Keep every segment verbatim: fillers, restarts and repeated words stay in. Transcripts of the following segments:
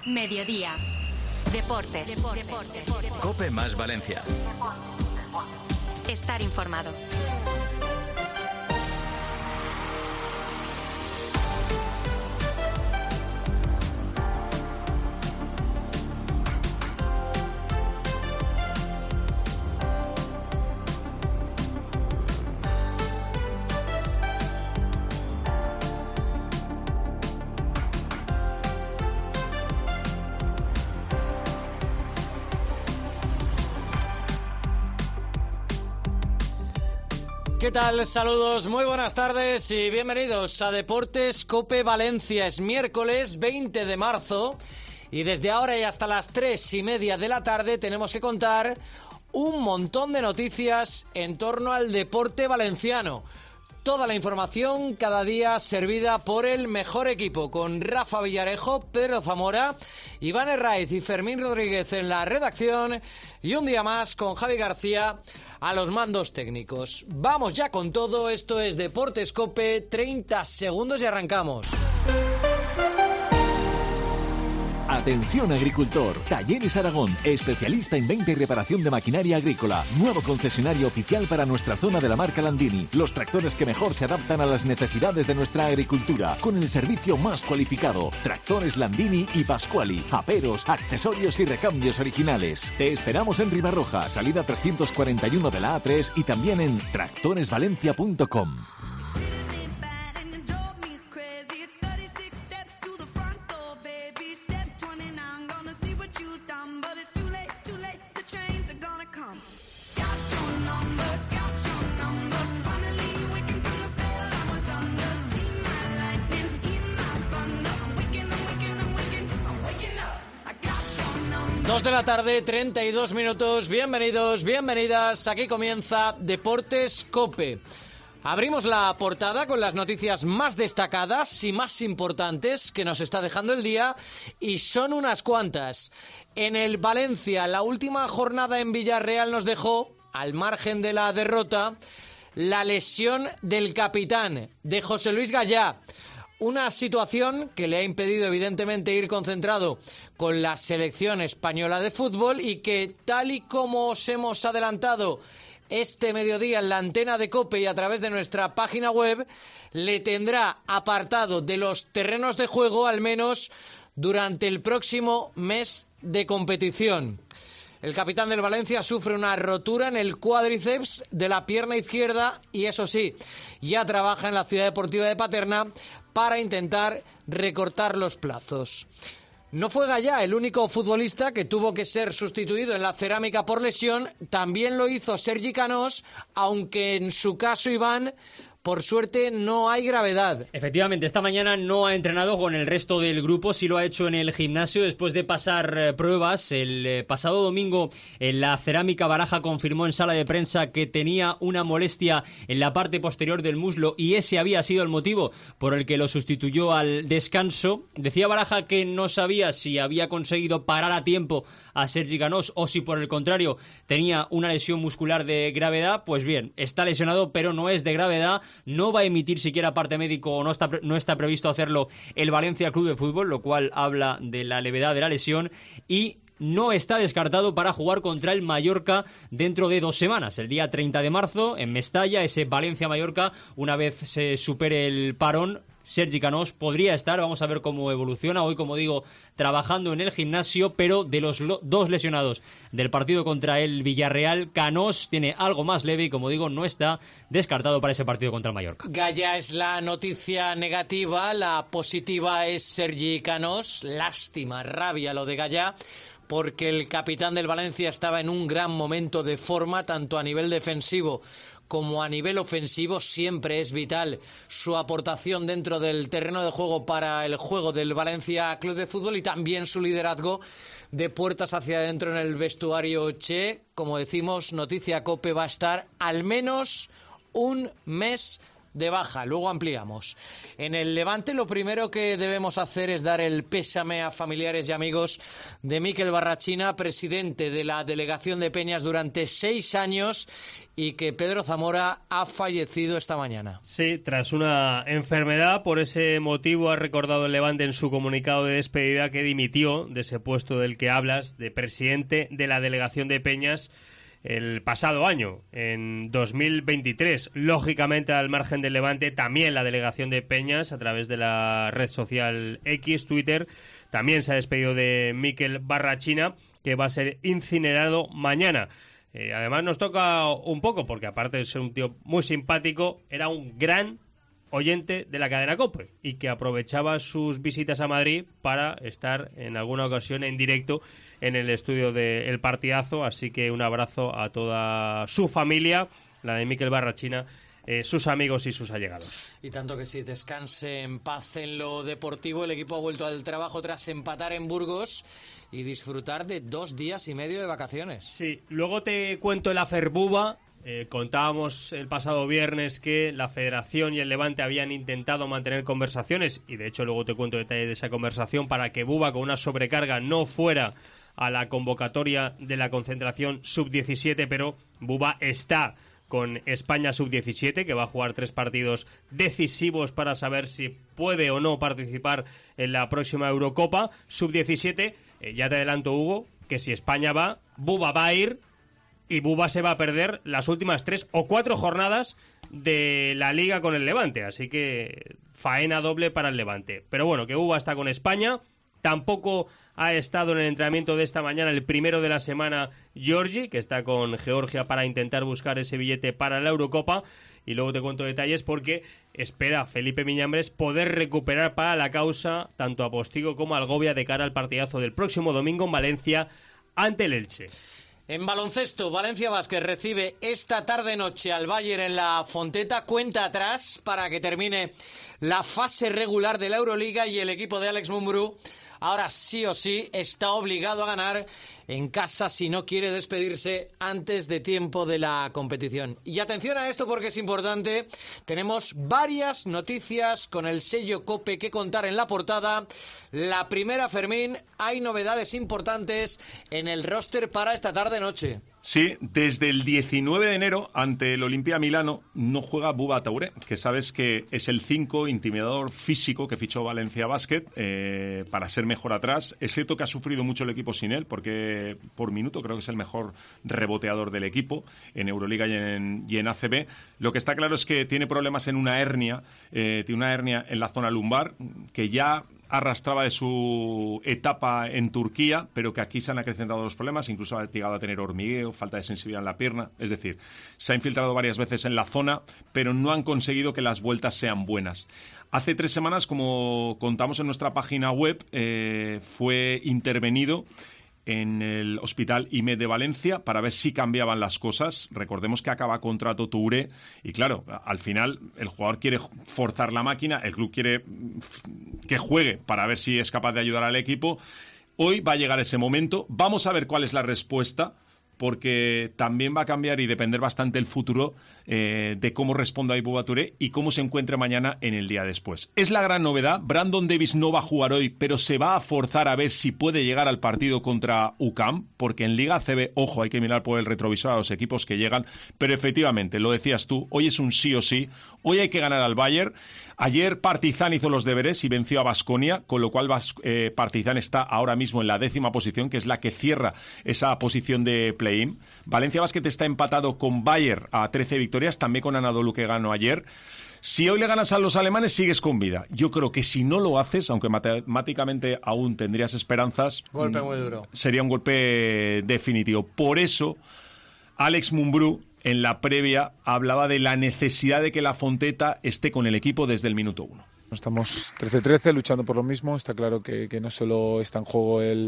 Mediodía. Deportes. Deportes. Deportes. Deportes. COPE más Valencia. Estar informado. ¿Qué tal? Saludos, muy buenas tardes y bienvenidos a Deportes COPE Valencia. Es miércoles veinte de marzo y desde ahora y hasta las tres y media de la tarde tenemos que contar un montón de noticias en torno al deporte valenciano. Toda la información cada día servida por el mejor equipo, con Rafa Villarejo, Pedro Zamora, Iván Herraiz y Fermín Rodríguez en la redacción y un día más con Javi García a los mandos técnicos. Vamos ya con todo, esto es Deportes COPE, treinta segundos y arrancamos. Atención agricultor, Talleres Aragón, especialista en venta y reparación de maquinaria agrícola, nuevo concesionario oficial para nuestra zona de la marca Landini, los tractores que mejor se adaptan a las necesidades de nuestra agricultura, con el servicio más cualificado, tractores Landini y Pasquali, aperos, accesorios y recambios originales. Te esperamos en Ribarroja, salida trescientos cuarenta y uno de la A tres y también en tractores valencia punto com. Dos de la tarde, treinta y dos minutos. Bienvenidos, bienvenidas. Aquí comienza Deportes COPE. Abrimos la portada con las noticias más destacadas y más importantes que nos está dejando el día, y son unas cuantas. En el Valencia, la última jornada en Villarreal nos dejó, al margen de la derrota, la lesión del capitán, de José Luis Gallá. Una situación que le ha impedido evidentemente ir concentrado con la selección española de fútbol y que, tal y como os hemos adelantado este mediodía en la antena de COPE y a través de nuestra página web, le tendrá apartado de los terrenos de juego al menos durante el próximo mes de competición. El capitán del Valencia sufre una rotura en el cuádriceps de la pierna izquierda y, eso sí, ya trabaja en la Ciudad Deportiva de Paterna para intentar recortar los plazos. No fue Gallá el único futbolista que tuvo que ser sustituido en la cerámica por lesión, también lo hizo Sergi Canós, aunque en su caso, Iván, por suerte no hay gravedad. Efectivamente, esta mañana no ha entrenado con el resto del grupo, sí lo ha hecho en el gimnasio después de pasar eh, pruebas. El eh, pasado domingo en la cerámica Baraja confirmó en sala de prensa que tenía una molestia en la parte posterior del muslo y ese había sido el motivo por el que lo sustituyó al descanso. Decía Baraja que no sabía si había conseguido parar a tiempo a Sergi Canós o si por el contrario tenía una lesión muscular de gravedad. Pues bien, está lesionado pero no es de gravedad. No va a emitir siquiera parte médico o no está, no está previsto hacerlo el Valencia Club de Fútbol, lo cual habla de la levedad de la lesión, y no está descartado para jugar contra el Mallorca dentro de dos semanas, el día treinta de marzo en Mestalla, ese Valencia-Mallorca. Una vez se supere el parón, Sergi Canós podría estar, vamos a ver cómo evoluciona. Hoy, como digo, trabajando en el gimnasio, pero de los lo- dos lesionados del partido contra el Villarreal, Canós tiene algo más leve y, como digo, no está descartado para ese partido contra el Mallorca. Gallá es la noticia negativa, la positiva es Sergi Canós. Lástima, rabia lo de Gallá, porque el capitán del Valencia estaba en un gran momento de forma, tanto a nivel defensivo como a nivel ofensivo. Siempre es vital su aportación dentro del terreno de juego para el juego del Valencia Club de Fútbol, y también su liderazgo de puertas hacia adentro en el vestuario Che. Como decimos, noticia COPE, va a estar al menos un mes de baja. Luego ampliamos. En el Levante lo primero que debemos hacer es dar el pésame a familiares y amigos de Mikel Barrachina, presidente de la delegación de Peñas durante seis años y que Pedro Zamora ha fallecido esta mañana. Sí, tras una enfermedad. Por ese motivo ha recordado el Levante en su comunicado de despedida que dimitió de ese puesto del que hablas, de presidente de la delegación de Peñas, el pasado año, en dos mil veintitrés. Lógicamente, al margen del Levante, también la delegación de Peñas, a través de la red social X, Twitter, también se ha despedido de Mikel Barrachina, que va a ser incinerado mañana. Eh, además nos toca un poco, porque aparte de ser un tío muy simpático, era un gran oyente de la cadena COPE y que aprovechaba sus visitas a Madrid para estar en alguna ocasión en directo en el estudio de El Partidazo. Así que un abrazo a toda su familia, la de Mikel Barrachina, eh, sus amigos y sus allegados. Y tanto que sí, descanse en paz en lo deportivo. El equipo ha vuelto al trabajo tras empatar en Burgos y disfrutar de dos días y medio de vacaciones. Sí, luego te cuento el Aferbuba. Eh, contábamos el pasado viernes que la Federación y el Levante habían intentado mantener conversaciones, y de hecho luego te cuento detalles de esa conversación, para que Buba, con una sobrecarga, no fuera a la convocatoria de la concentración sub diecisiete, pero Buba está con España sub diecisiete, que va a jugar tres partidos decisivos para saber si puede o no participar en la próxima Eurocopa sub diecisiete. Eh, ya te adelanto, Hugo, que si España va, Buba va a ir, y Buba se va a perder las últimas tres o cuatro jornadas de la Liga con el Levante. Así que faena doble para el Levante. Pero bueno, que Buba está con España. Tampoco ha estado en el entrenamiento de esta mañana, el primero de la semana, Giorgi, que está con Georgia para intentar buscar ese billete para la Eurocopa. Y luego te cuento detalles porque espera Felipe Miñambres poder recuperar para la causa tanto a Postigo como a Algovia de cara al partidazo del próximo domingo en Valencia ante el Elche. En baloncesto, Valencia Basket recibe esta tarde-noche al Bayern en la Fonteta. Cuenta atrás para que termine la fase regular de la Euroliga y el equipo de Alex Mumbrú ahora sí o sí está obligado a ganar en casa si no quiere despedirse antes de tiempo de la competición. Y atención a esto porque es importante. Tenemos varias noticias con el sello COPE que contar en la portada. La primera, Fermín, hay novedades importantes en el roster para esta tarde-noche. Sí, desde el diecinueve de enero ante el Olimpia Milano no juega Buba Touré, que sabes que es el cinco intimidador físico que fichó Valencia Basket eh, para ser mejor atrás. Es cierto que ha sufrido mucho el equipo sin él, porque por minuto creo que es el mejor reboteador del equipo en Euroliga y en, y en A C B. Lo que está claro es que tiene problemas en una hernia, eh, tiene una hernia en la zona lumbar, que ya arrastraba de su etapa en Turquía, pero que aquí se han acrecentado los problemas, incluso ha llegado a tener hormigueo, falta de sensibilidad en la pierna, es decir, se ha infiltrado varias veces en la zona, pero no han conseguido que las vueltas sean buenas. Hace tres semanas, como contamos en nuestra página web, eh, fue intervenido en el Hospital I M E D de Valencia para ver si cambiaban las cosas. Recordemos que acaba contrato Touré y claro, al final el jugador quiere forzar la máquina, el club quiere que juegue para ver si es capaz de ayudar al equipo. Hoy va a llegar ese momento, vamos a ver cuál es la respuesta, porque también va a cambiar y depender bastante el futuro eh, de cómo responda Buba Touré y cómo se encuentre mañana en el día después. Es la gran novedad. Brandon Davis no va a jugar hoy, pero se va a forzar a ver si puede llegar al partido contra U C A M, porque en Liga A C B, ojo, hay que mirar por el retrovisor a los equipos que llegan, pero efectivamente, lo decías tú, hoy es un sí o sí, hoy hay que ganar al Bayern. Ayer Partizan hizo los deberes y venció a Baskonia, con lo cual eh, Partizan está ahora mismo en la décima posición, que es la que cierra esa posición de play-in. Valencia Basket está empatado con Bayern a trece victorias, también con Anadolu, que ganó ayer. Si hoy le ganas a los alemanes, sigues con vida. Yo creo que si no lo haces, aunque matemáticamente aún tendrías esperanzas, golpe muy duro. Sería un golpe definitivo. Por eso, Alex Mumbrú, en la previa, hablaba de la necesidad de que la Fonteta esté con el equipo desde el minuto uno. Estamos trece trece luchando por lo mismo. Está claro que, que no solo está en juego el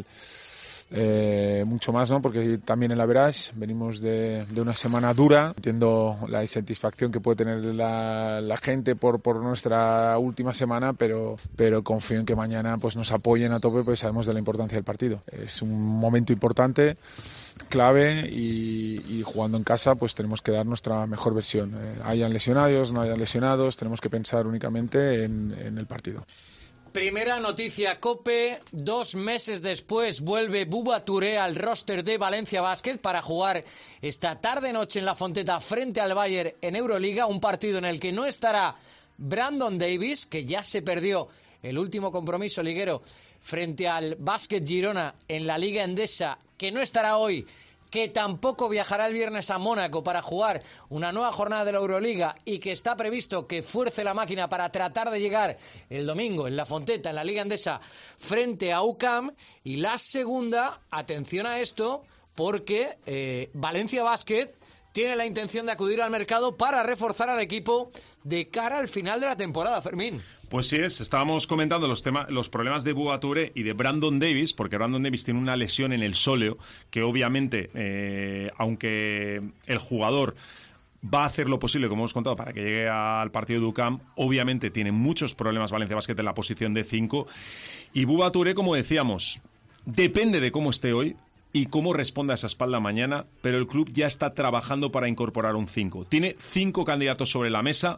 eh, mucho más, ¿no? Porque también en la Verage venimos de, de una semana dura. Entiendo la insatisfacción que puede tener la, la gente por, por nuestra última semana, pero, pero confío en que mañana pues, nos apoyen a tope, porque sabemos de la importancia del partido. Es un momento importante. clave y, y jugando en casa pues tenemos que dar nuestra mejor versión. Eh, hayan lesionados, no hayan lesionados, tenemos que pensar únicamente en, en el partido. Primera noticia, COPE. Dos meses después vuelve Bouba Touré al roster de Valencia Basket para jugar esta tarde-noche en La Fonteta frente al Bayern en Euroliga. Un partido en el que no estará Brandon Davis, que ya se perdió el último compromiso liguero frente al Basket Girona en la Liga Endesa, que no estará hoy, que tampoco viajará el viernes a Mónaco para jugar una nueva jornada de la Euroliga y que está previsto que fuerce la máquina para tratar de llegar el domingo en La Fonteta, en la Liga Endesa, frente a U C A M. Y la segunda, atención a esto, porque eh, Valencia Basket tiene la intención de acudir al mercado para reforzar al equipo de cara al final de la temporada, Fermín. Pues sí es, estábamos comentando los, tema, los problemas de Bouba Touré y de Brandon Davis, porque Brandon Davis tiene una lesión en el sóleo que obviamente, eh, aunque el jugador va a hacer lo posible, como hemos contado, para que llegue al partido de U C A M, obviamente tiene muchos problemas Valencia Basket en la posición de cinco. Y Bouba Touré, como decíamos, depende de cómo esté hoy y cómo responda a esa espalda mañana, pero el club ya está trabajando para incorporar un cinco. Tiene cinco candidatos sobre la mesa.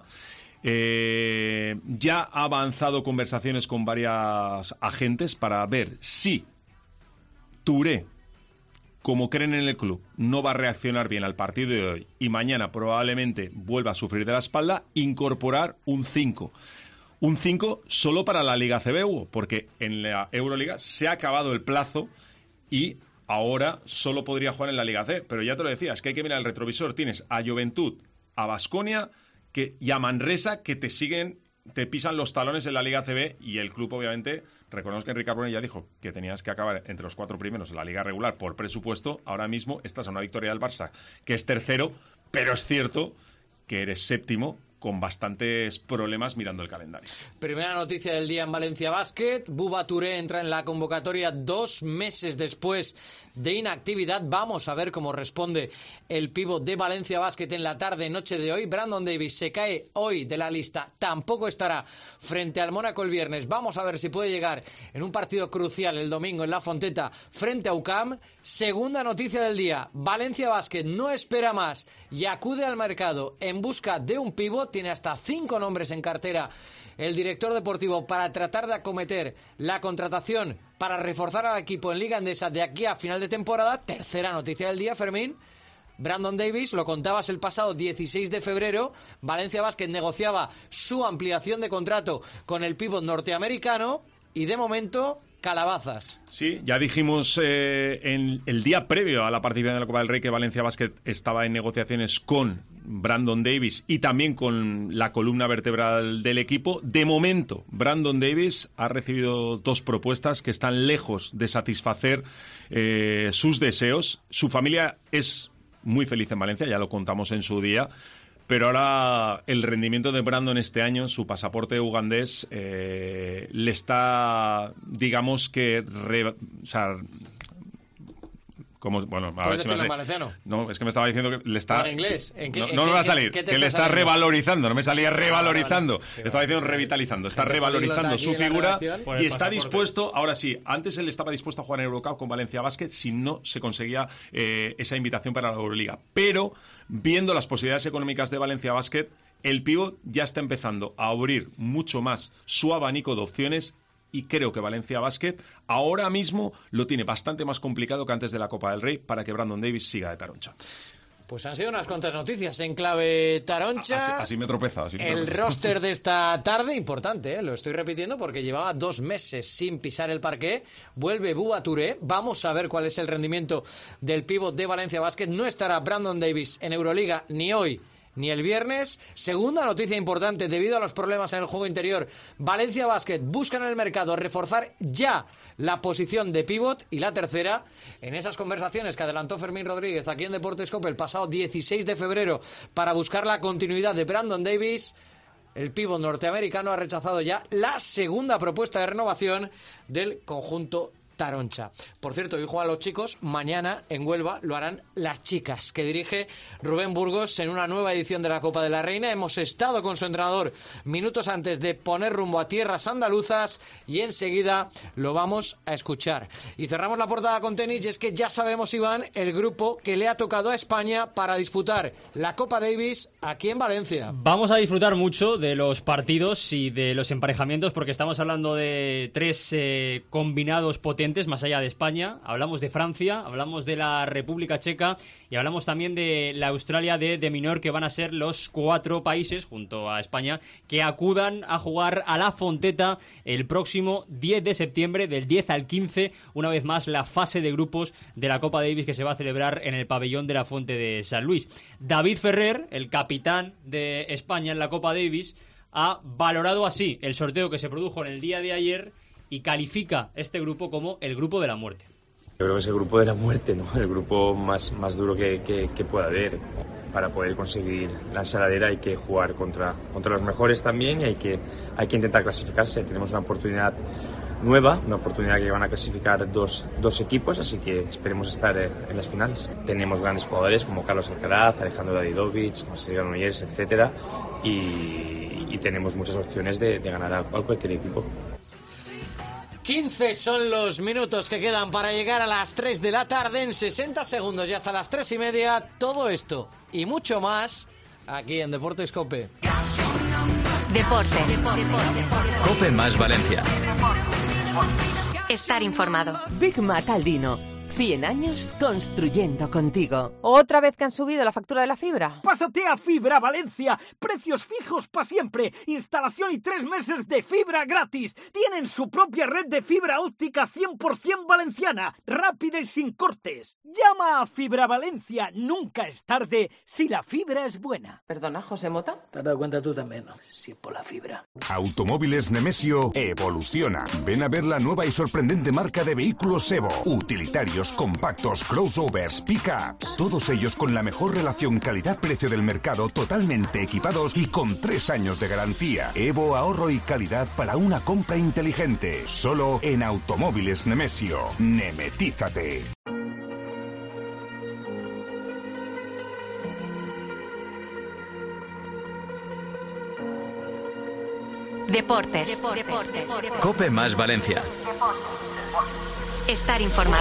Eh, ya ha avanzado conversaciones con varios agentes para ver si Touré, como creen en el club, no va a reaccionar bien al partido de hoy y mañana probablemente vuelva a sufrir de la espalda, incorporar un cinco. Un cinco solo para la Liga C B, Hugo, porque en la Euroliga se ha acabado el plazo y ahora solo podría jugar en la Liga C. Pero ya te lo decía, es que hay que mirar el retrovisor. Tienes a Juventud, a Baskonia que, y a Manresa, que te siguen, te pisan los talones en la Liga C B, y el club, obviamente, recordemos que Enrique Carbone ya dijo que tenías que acabar entre los cuatro primeros en la Liga regular por presupuesto. Ahora mismo estás a una victoria del Barça, que es tercero, pero es cierto que eres séptimo, con bastantes problemas mirando el calendario. Primera noticia del día en Valencia Basket. Bouba Touré entra en la convocatoria dos meses después de inactividad. Vamos a ver cómo responde el pívot de Valencia Basket en la tarde-noche de hoy. Brandon Davis se cae hoy de la lista. Tampoco estará frente al Mónaco el viernes. Vamos a ver si puede llegar en un partido crucial el domingo en La Fonteta frente a U C A M. Segunda noticia del día. Valencia Basket no espera más y acude al mercado en busca de un pívot. Tiene hasta cinco nombres en cartera el director deportivo para tratar de acometer la contratación para reforzar al equipo en Liga Endesa de aquí a final de temporada. Tercera noticia del día, Fermín. Brandon Davis, lo contabas el pasado dieciséis de febrero, Valencia Basket negociaba su ampliación de contrato con el pívot norteamericano y de momento calabazas. Sí, ya dijimos eh, en el día previo a la participación de la Copa del Rey que Valencia Basket estaba en negociaciones con Brandon Davis y también con la columna vertebral del equipo. De momento, Brandon Davis ha recibido dos propuestas que están lejos de satisfacer eh, sus deseos. Su familia es muy feliz en Valencia, ya lo contamos en su día. Pero ahora el rendimiento de Brandon este año, su pasaporte ugandés, eh, le está, digamos que, re, o sea, como, bueno, a ver si me en valenciano? No, es que me estaba diciendo que le está... ¿En inglés? ¿En qué, no en no qué, me va a salir, qué, qué que le está saliendo? revalorizando, no me salía revalorizando, Ah, vale, vale. estaba diciendo revitalizando, está Gente revalorizando políglota su aquí en la figura redacción. y está dispuesto, ahora sí, antes él estaba dispuesto a jugar en Eurocup con Valencia Basket si no se conseguía eh, esa invitación para la Euroliga, pero viendo las posibilidades económicas de Valencia Basket, el pívot ya está empezando a abrir mucho más su abanico de opciones y creo que Valencia Basket ahora mismo lo tiene bastante más complicado que antes de la Copa del Rey para que Brandon Davis siga de taroncha. Pues han sido unas cuantas noticias en clave taroncha. Así, así me he tropezado. Así me El tropezado. roster de esta tarde, importante, ¿eh? Lo estoy repitiendo porque llevaba dos meses sin pisar el parqué. Vuelve Bouba Touré. Vamos a ver cuál es el rendimiento del pívot de Valencia Basket. No estará Brandon Davis en Euroliga ni hoy ni el viernes. Segunda noticia importante, debido a los problemas en el juego interior, Valencia Basket busca en el mercado reforzar ya la posición de pívot. Y la tercera, en esas conversaciones que adelantó Fermín Rodríguez aquí en Deportes Cope el pasado dieciséis de febrero para buscar la continuidad de Brandon Davis, el pívot norteamericano ha rechazado ya la segunda propuesta de renovación del conjunto Taroncha. Por cierto, hoy juegan los chicos, mañana en Huelva lo harán las chicas, que dirige Rubén Burgos en una nueva edición de la Copa de la Reina. Hemos estado con su entrenador minutos antes de poner rumbo a tierras andaluzas y enseguida lo vamos a escuchar. Y cerramos la portada con tenis, y es que ya sabemos, Iván, el grupo que le ha tocado a España para disputar la Copa Davis aquí en Valencia. Vamos a disfrutar mucho de los partidos y de los emparejamientos, porque estamos hablando de tres eh, combinados potentes más allá de España. Hablamos de Francia, hablamos de la República Checa y hablamos también de la Australia de, de Minor, que van a ser los cuatro países, junto a España, que acudan a jugar a La Fonteta el próximo diez de septiembre, del diez al quince, una vez más la fase de grupos de la Copa Davis, que se va a celebrar en el pabellón de la Fuente de San Luis. David Ferrer, el capitán de España en la Copa Davis, ha valorado así el sorteo que se produjo en el día de ayer y califica este grupo como el grupo de la muerte. Yo creo que es el grupo de la muerte, ¿no? El grupo más, más duro que, que, que pueda haber. Para poder conseguir la ensaladera hay que jugar contra, contra los mejores también, y hay que, hay que intentar clasificarse. Tenemos una oportunidad nueva, una oportunidad que van a clasificar dos, dos equipos, así que esperemos estar en las finales. Tenemos grandes jugadores como Carlos Alcaraz, Alejandro Davidovich, Marcelo Granollers, etcétera, y, y tenemos muchas opciones de, de ganar a cualquier equipo. quince son los minutos que quedan para llegar a las tres de la tarde. En sesenta segundos y hasta las tres y media, todo esto y mucho más aquí en Deportes COPE. Deportes. COPE más Valencia. Estar informado. Big Mac Aldino. cien años construyendo contigo. ¿Otra vez que han subido la factura de la fibra? Pásate a Fibra Valencia. Precios fijos para siempre. Instalación y tres meses de fibra gratis. Tienen su propia red de fibra óptica cien por ciento valenciana. Rápida y sin cortes. Llama a Fibra Valencia. Nunca es tarde si la fibra es buena. Perdona, José Mota. Te has dado cuenta tú también, ¿no? Si por la fibra. Automóviles Nemesio evoluciona. Ven a ver la nueva y sorprendente marca de vehículos Evo. Utilitarios, compactos, crossovers, pick-ups, todos ellos con la mejor relación calidad-precio del mercado, totalmente equipados y con tres años de garantía. Evo, ahorro y calidad para una compra inteligente. Solo en Automóviles Nemesio. Nemetízate. Deportes. Deportes. COPE más Valencia. Estar informado.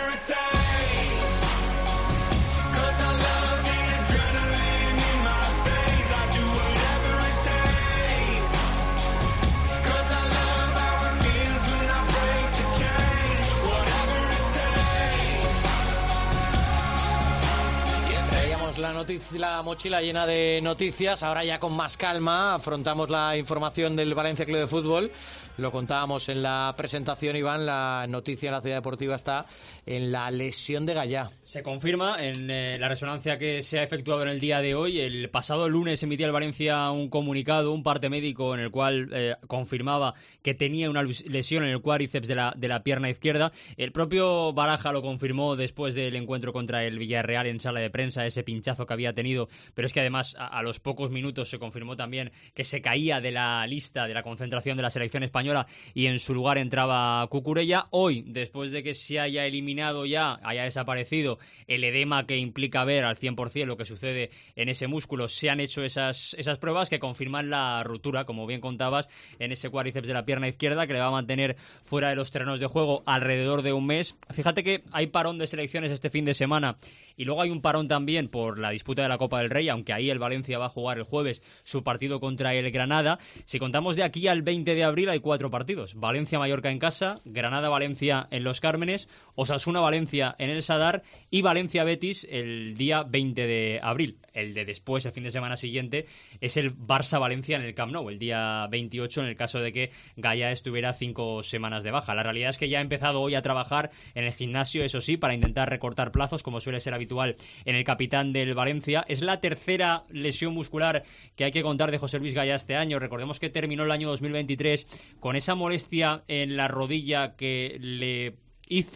La, noticia, la mochila llena de noticias. Ahora ya con más calma afrontamos la información del Valencia Club de Fútbol. Lo contábamos en la presentación, Iván. La noticia en la Ciudad Deportiva está en la lesión de Gallá. Se confirma en eh, la resonancia que se ha efectuado en el día de hoy. El pasado lunes emitía el Valencia un comunicado, un parte médico, en el cual eh, confirmaba que tenía una lesión en el cuádriceps de la, de la pierna izquierda. El propio Baraja lo confirmó después del encuentro contra el Villarreal en sala de prensa, ese pinchazo que había tenido, pero es que además a, a los pocos minutos se confirmó también que se caía de la lista de la concentración de la selección española y en su lugar entraba Cucurella. Hoy, después de que se haya eliminado ya, haya desaparecido el edema que implica ver al cien por ciento lo que sucede en ese músculo, se han hecho esas, esas pruebas que confirman la ruptura, como bien contabas, en ese cuádriceps de la pierna izquierda, que le va a mantener fuera de los terrenos de juego alrededor de un mes. Fíjate que hay parón de selecciones este fin de semana y luego hay un parón también por la disputa de la Copa del Rey, aunque ahí el Valencia va a jugar el jueves su partido contra el Granada. Si contamos de aquí al veinte de abril hay cuatro partidos: Valencia-Mallorca en casa, Granada-Valencia en Los Cármenes, Osasuna-Valencia en el Sadar y Valencia-Betis el día veinte de abril. El de después, el fin de semana siguiente, es el Barça-Valencia en el Camp Nou, el día veintiocho, en el caso de que Gallá estuviera cinco semanas de baja. La realidad es que ya ha empezado hoy a trabajar en el gimnasio, eso sí, para intentar recortar plazos, como suele ser habitual en el capitán del Valencia. Es la tercera lesión muscular que hay que contar de José Luis Gallá este año. Recordemos que terminó el año dos mil veintitrés con esa molestia en la rodilla que le hizo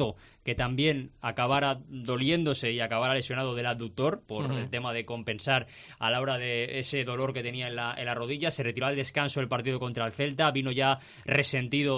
que también acabara doliéndose y acabara lesionado del abductor por uh-huh. el tema de compensar a la hora de ese dolor que tenía en la, en la rodilla. Se retiró al descanso el partido contra el Celta, vino ya resentido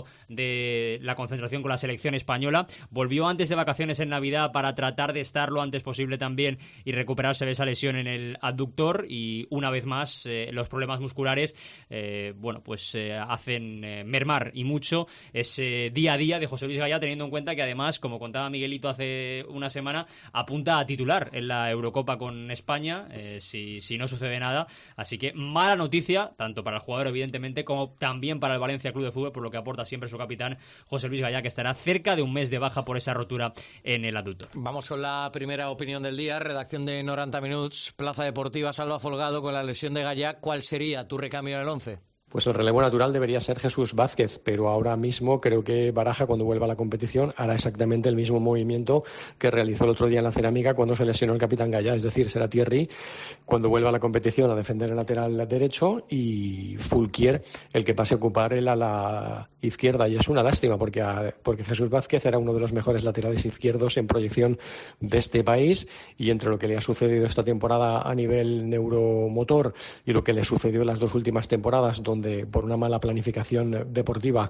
de la concentración con la selección española, volvió antes de vacaciones en Navidad para tratar de estar lo antes posible también y recuperarse de esa lesión en el abductor, y una vez más eh, los problemas musculares eh, bueno pues eh, hacen eh, mermar y mucho ese día a día de José Luis Gaya, teniendo en cuenta que además, como contaba Miguelito hace una semana, apunta a titular en la Eurocopa con España eh, si, si no sucede nada, así que mala noticia tanto para el jugador evidentemente como también para el Valencia Club de Fútbol, por lo que aporta siempre su capitán José Luis Gaya, que estará cerca de un mes de baja por esa rotura en el abductor. Vamos con la primera opinión del día, redacción de noventa Minutos, Plaza Deportiva, Salva Folgado. Con la lesión de Gaya, ¿cuál sería tu recambio en el once? Pues el relevo natural debería ser Jesús Vázquez, pero ahora mismo creo que Baraja, cuando vuelva a la competición, hará exactamente el mismo movimiento que realizó el otro día en la Cerámica cuando se lesionó el capitán Gaya, es decir, será Thierry cuando vuelva a la competición a defender el lateral derecho y Fulquier el que pase a ocupar el ala izquierda, y es una lástima porque, a, porque Jesús Vázquez era uno de los mejores laterales izquierdos en proyección de este país, y entre lo que le ha sucedido esta temporada a nivel neuromotor y lo que le sucedió en las dos últimas temporadas, donde donde por una mala planificación deportiva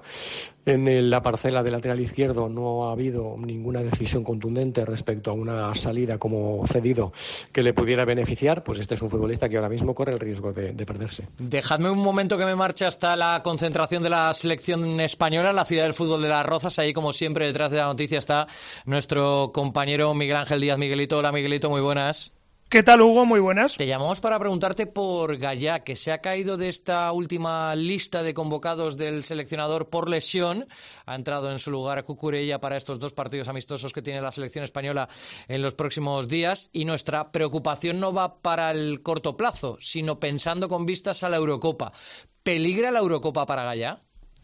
en la parcela de lateral izquierdo no ha habido ninguna decisión contundente respecto a una salida como cedido que le pudiera beneficiar, pues este es un futbolista que ahora mismo corre el riesgo de, de perderse. Dejadme un momento que me marche hasta la concentración de la selección española, la ciudad del fútbol de Las Rozas. Ahí, como siempre, detrás de la noticia está nuestro compañero Miguel Ángel Díaz. Miguelito, hola Miguelito, muy buenas. ¿Qué tal, Hugo? Muy buenas. Te llamamos para preguntarte por Gaya, que se ha caído de esta última lista de convocados del seleccionador por lesión. Ha entrado en su lugar Cucurella para estos dos partidos amistosos que tiene la selección española en los próximos días. Y nuestra preocupación no va para el corto plazo, sino pensando con vistas a la Eurocopa. ¿Peligra la Eurocopa para Gaya?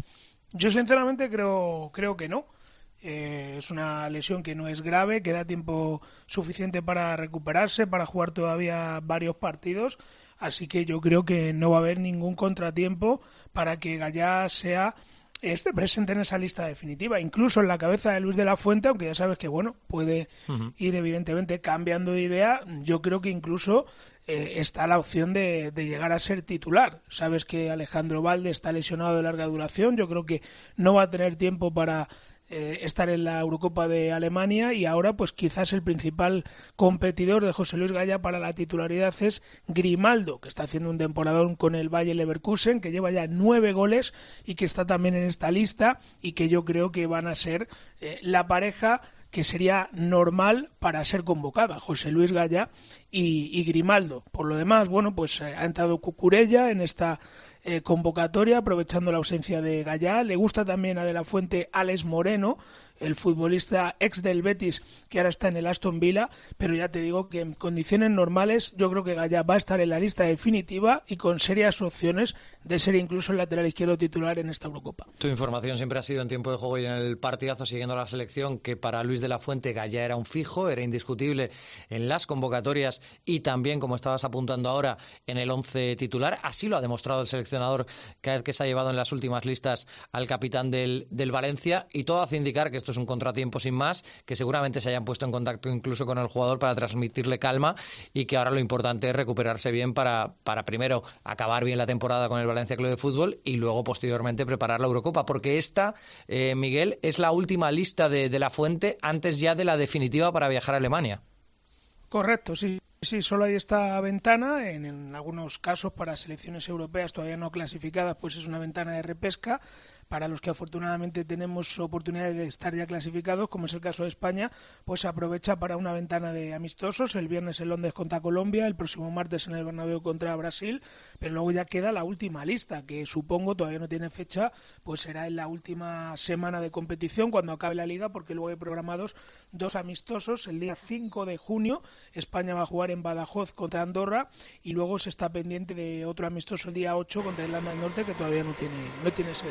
Yo sinceramente creo, creo que no. Eh, es una lesión que no es grave, que da tiempo suficiente para recuperarse, para jugar todavía varios partidos, así que yo creo que no va a haber ningún contratiempo para que Gaya sea esté presente en esa lista definitiva, incluso en la cabeza de Luis de la Fuente, aunque ya sabes que bueno puede uh-huh. ir evidentemente cambiando de idea. Yo creo que incluso eh, está la opción de, de llegar a ser titular. Sabes que Alejandro Valde está lesionado de larga duración, yo creo que no va a tener tiempo para Eh, estar en la Eurocopa de Alemania, y ahora pues quizás el principal competidor de José Luis Gaya para la titularidad es Grimaldo, que está haciendo un temporadón con el Bayer Leverkusen, que lleva ya nueve goles y que está también en esta lista, y que yo creo que van a ser eh, la pareja que sería normal para ser convocada, José Luis Gaya y, y Grimaldo. Por lo demás, bueno, pues eh, ha entrado Cucurella en esta eh, convocatoria, aprovechando la ausencia de Gaya. Le gusta también a De la Fuente Alex Moreno, el futbolista ex del Betis, que ahora está en el Aston Villa, pero ya te digo que en condiciones normales yo creo que Gaya va a estar en la lista definitiva y con serias opciones de ser incluso el lateral izquierdo titular en esta Eurocopa. Tu información siempre ha sido en tiempo de juego y en el partidazo, siguiendo la selección, que para Luis de la Fuente Gaya era un fijo, era indiscutible en las convocatorias y también, como estabas apuntando ahora, en el once titular. Así lo ha demostrado el seleccionador cada vez que se ha llevado en las últimas listas al capitán del, del Valencia, y todo hace indicar que esto es un contratiempo sin más, que seguramente se hayan puesto en contacto incluso con el jugador para transmitirle calma, y que ahora lo importante es recuperarse bien para, para primero acabar bien la temporada con el Valencia Club de Fútbol y luego posteriormente preparar la Eurocopa, porque esta, eh, Miguel, es la última lista de, de la Fuente antes ya de la definitiva para viajar a Alemania. Correcto, sí. Sí, solo hay esta ventana, en, en algunos casos para selecciones europeas todavía no clasificadas, pues es una ventana de repesca. Para los que afortunadamente tenemos oportunidad de estar ya clasificados, como es el caso de España, pues se aprovecha para una ventana de amistosos, el viernes en Londres contra Colombia, el próximo martes en el Bernabéu contra Brasil, pero luego ya queda la última lista, que supongo todavía no tiene fecha, pues será en la última semana de competición, cuando acabe la Liga, porque luego hay programados dos amistosos. El día cinco de junio España va a jugar en Badajoz contra Andorra, y luego se está pendiente de otro amistoso el día ocho contra Irlanda del Norte, que todavía no tiene, no tiene sede fija.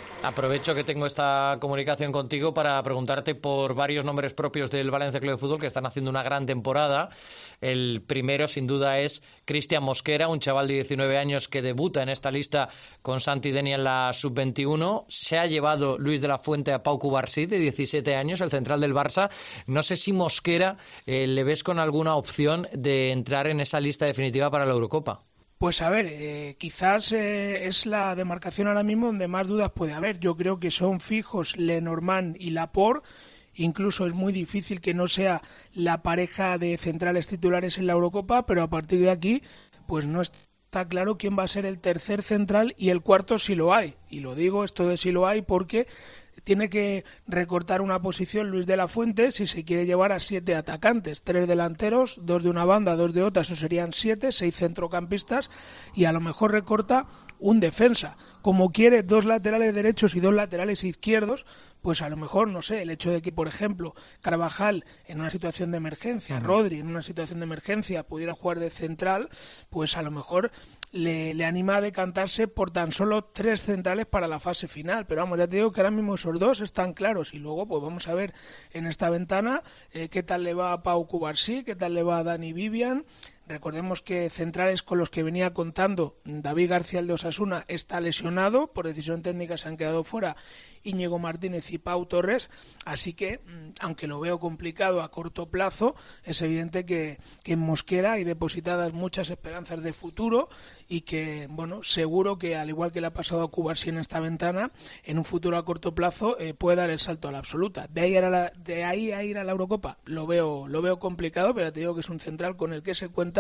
Aprovecho que tengo esta comunicación contigo para preguntarte por varios nombres propios del Valencia Club de Fútbol que están haciendo una gran temporada. El primero, sin duda, es Cristian Mosquera, un chaval de diecinueve años que debuta en esta lista con Santi Deni en la sub veintiuno. Se ha llevado Luis de la Fuente a Pau Cubarsí, de diecisiete años, el central del Barça. No sé si Mosquera eh, le ves con alguna opción de entrar en esa lista definitiva para la Eurocopa. Pues a ver, eh, quizás eh, es la demarcación ahora mismo donde más dudas puede haber. Yo creo que son fijos Lenormand y Laporte. Incluso es muy difícil que no sea la pareja de centrales titulares en la Eurocopa, pero a partir de aquí pues no está claro quién va a ser el tercer central y el cuarto si lo hay. Y lo digo esto de si lo hay porque tiene que recortar una posición Luis de la Fuente si se quiere llevar a siete atacantes, tres delanteros, dos de una banda, dos de otra, eso serían siete, seis centrocampistas y a lo mejor recorta un defensa. Como quiere dos laterales derechos y dos laterales izquierdos, pues a lo mejor, no sé, el hecho de que, por ejemplo, Carvajal en una situación de emergencia, uh-huh. Rodri en una situación de emergencia pudiera jugar de central, pues a lo mejor le, le anima a decantarse por tan solo tres centrales para la fase final. Pero vamos, ya te digo que ahora mismo esos dos están claros y luego pues vamos a ver en esta ventana eh, qué tal le va a Pau Cubarsí, qué tal le va a Dani Vivian. Recordemos que centrales con los que venía contando David García, el de Osasuna, está lesionado, por decisión técnica se han quedado fuera Íñigo Martínez y Pau Torres, así que, aunque lo veo complicado a corto plazo, es evidente que, que en Mosquera hay depositadas muchas esperanzas de futuro y que, bueno, seguro que al igual que le ha pasado a Cubarsí en esta ventana, en un futuro a corto plazo eh, puede dar el salto a la absoluta. De ahí a, la, de ahí a ir a la Eurocopa lo veo, lo veo complicado, pero te digo que es un central con el que se cuenta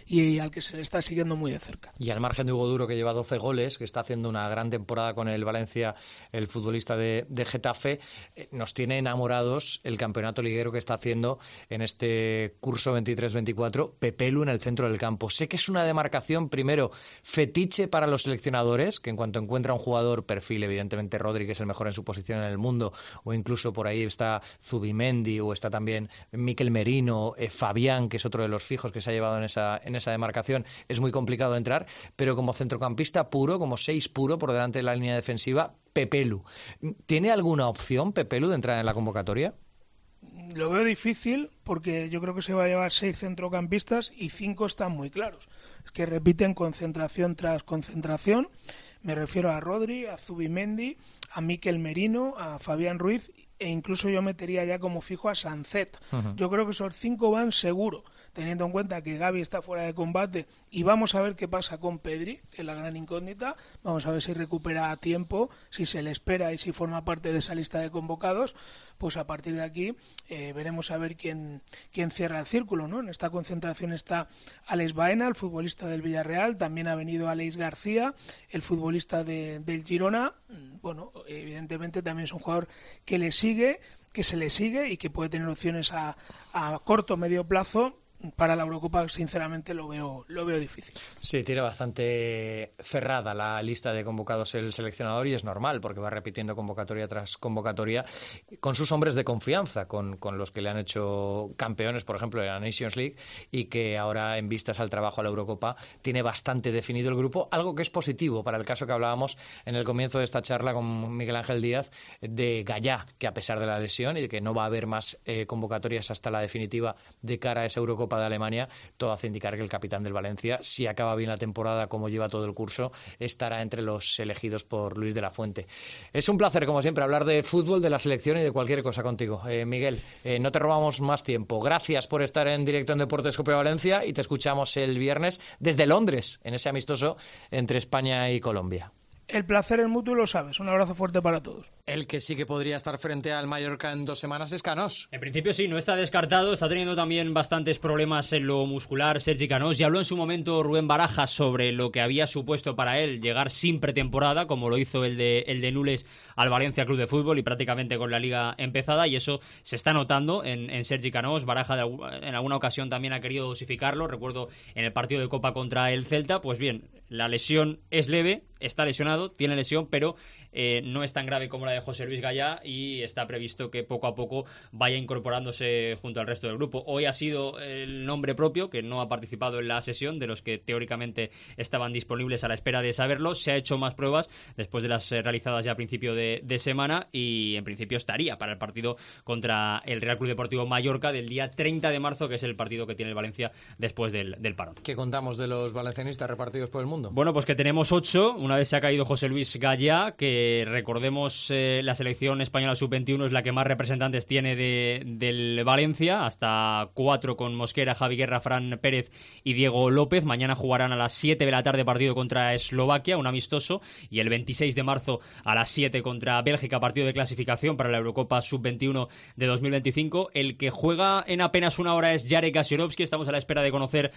y al que se le está siguiendo muy de cerca. Y al margen de Hugo Duro, que lleva doce goles, que está haciendo una gran temporada con el Valencia, el futbolista de, de Getafe, eh, nos tiene enamorados el campeonato liguero que está haciendo en este curso veintitrés veinticuatro, Pepelu en el centro del campo. Sé que es una demarcación, primero, fetiche para los seleccionadores, que en cuanto encuentra un jugador, perfil, evidentemente Rodri, que es el mejor en su posición en el mundo, o incluso por ahí está Zubimendi, o está también Mikel Merino, eh, Fabián, que es otro de los fijos que se ha llevado en esa, en esa demarcación, es muy complicado entrar, pero como centrocampista puro, como seis puro por delante de la línea defensiva, Pepelu. ¿Tiene alguna opción Pepelu de entrar en la convocatoria? Lo veo difícil porque yo creo que se va a llevar seis centrocampistas y cinco están muy claros. Es que repiten concentración tras concentración. Me refiero a Rodri, a Zubimendi, a Mikel Merino, a Fabián Ruiz e incluso yo metería ya como fijo a Sancet. Uh-huh. Yo creo que esos cinco van seguro, teniendo en cuenta que Gavi está fuera de combate y vamos a ver qué pasa con Pedri, que es la gran incógnita. Vamos a ver si recupera a tiempo, si se le espera y si forma parte de esa lista de convocados. Pues a partir de aquí eh, veremos a ver quién, quién cierra el círculo, ¿no? En esta concentración está Alex Baena, el futbolista del Villarreal, también ha venido Alex García, el futbolista de, del Girona. Bueno, evidentemente también es un jugador que le sigue, que se le sigue y que puede tener opciones a, a corto o medio plazo. Para la Eurocopa, sinceramente, lo veo lo veo difícil. Sí, tiene bastante cerrada la lista de convocados el seleccionador y es normal, porque va repitiendo convocatoria tras convocatoria con sus hombres de confianza, con, con los que le han hecho campeones, por ejemplo, de la Nations League, y que ahora, en vistas al trabajo a la Eurocopa, tiene bastante definido el grupo, algo que es positivo para el caso que hablábamos en el comienzo de esta charla con Miguel Ángel Díaz de Gallá, que a pesar de la lesión y de que no va a haber más eh, convocatorias hasta la definitiva de cara a esa Eurocopa de Alemania, todo hace indicar que el capitán del Valencia, si acaba bien la temporada como lleva todo el curso, estará entre los elegidos por Luis de la Fuente. Es un placer, como siempre, hablar de fútbol, de la selección y de cualquier cosa contigo. Eh, Miguel, eh, no te robamos más tiempo. Gracias por estar en directo en Deportes Cope Valencia y te escuchamos el viernes desde Londres, en ese amistoso entre España y Colombia. El placer es mutuo y lo sabes. Un abrazo fuerte para todos. El que sí que podría estar frente al Mallorca en dos semanas es Canós. En principio sí, no está descartado. Está teniendo también bastantes problemas en lo muscular Sergi Canós. Ya habló en su momento Rubén Barajas sobre lo que había supuesto para él llegar sin pretemporada, como lo hizo el de, el de Nules al Valencia Club de Fútbol y prácticamente con la liga empezada. Y eso se está notando en, en Sergi Canós. Barajas en alguna ocasión también ha querido dosificarlo. Recuerdo en el partido de Copa contra el Celta. Pues bien, la lesión es leve, está lesionado, tiene lesión, pero eh, no es tan grave como la de José Luis Gallá y está previsto que poco a poco vaya incorporándose junto al resto del grupo. Hoy ha sido el nombre propio, que no ha participado en la sesión, de los que teóricamente estaban disponibles a la espera de saberlo. Se ha hecho más pruebas después de las eh, realizadas ya a principio de, de semana y en principio estaría para el partido contra el Real Club Deportivo Mallorca del día treinta de marzo, que es el partido que tiene el Valencia después del, del parón. ¿Qué contamos de los valencianistas repartidos por el mundo? Bueno, pues que tenemos ocho. Una vez se ha caído José Luis Gallá, que recordemos eh, la selección española sub veintiuno es la que más representantes tiene de, del Valencia, hasta cuatro con Mosquera, Javi Guerra, Fran Pérez y Diego López. Mañana jugarán a las siete de la tarde partido contra Eslovaquia, un amistoso, y el veintiséis de marzo a las siete contra Bélgica, partido de clasificación para la Eurocopa sub veintiuno de dos mil veinticinco. El que juega en apenas una hora es Jarek Asierovski. Estamos a la espera de conocer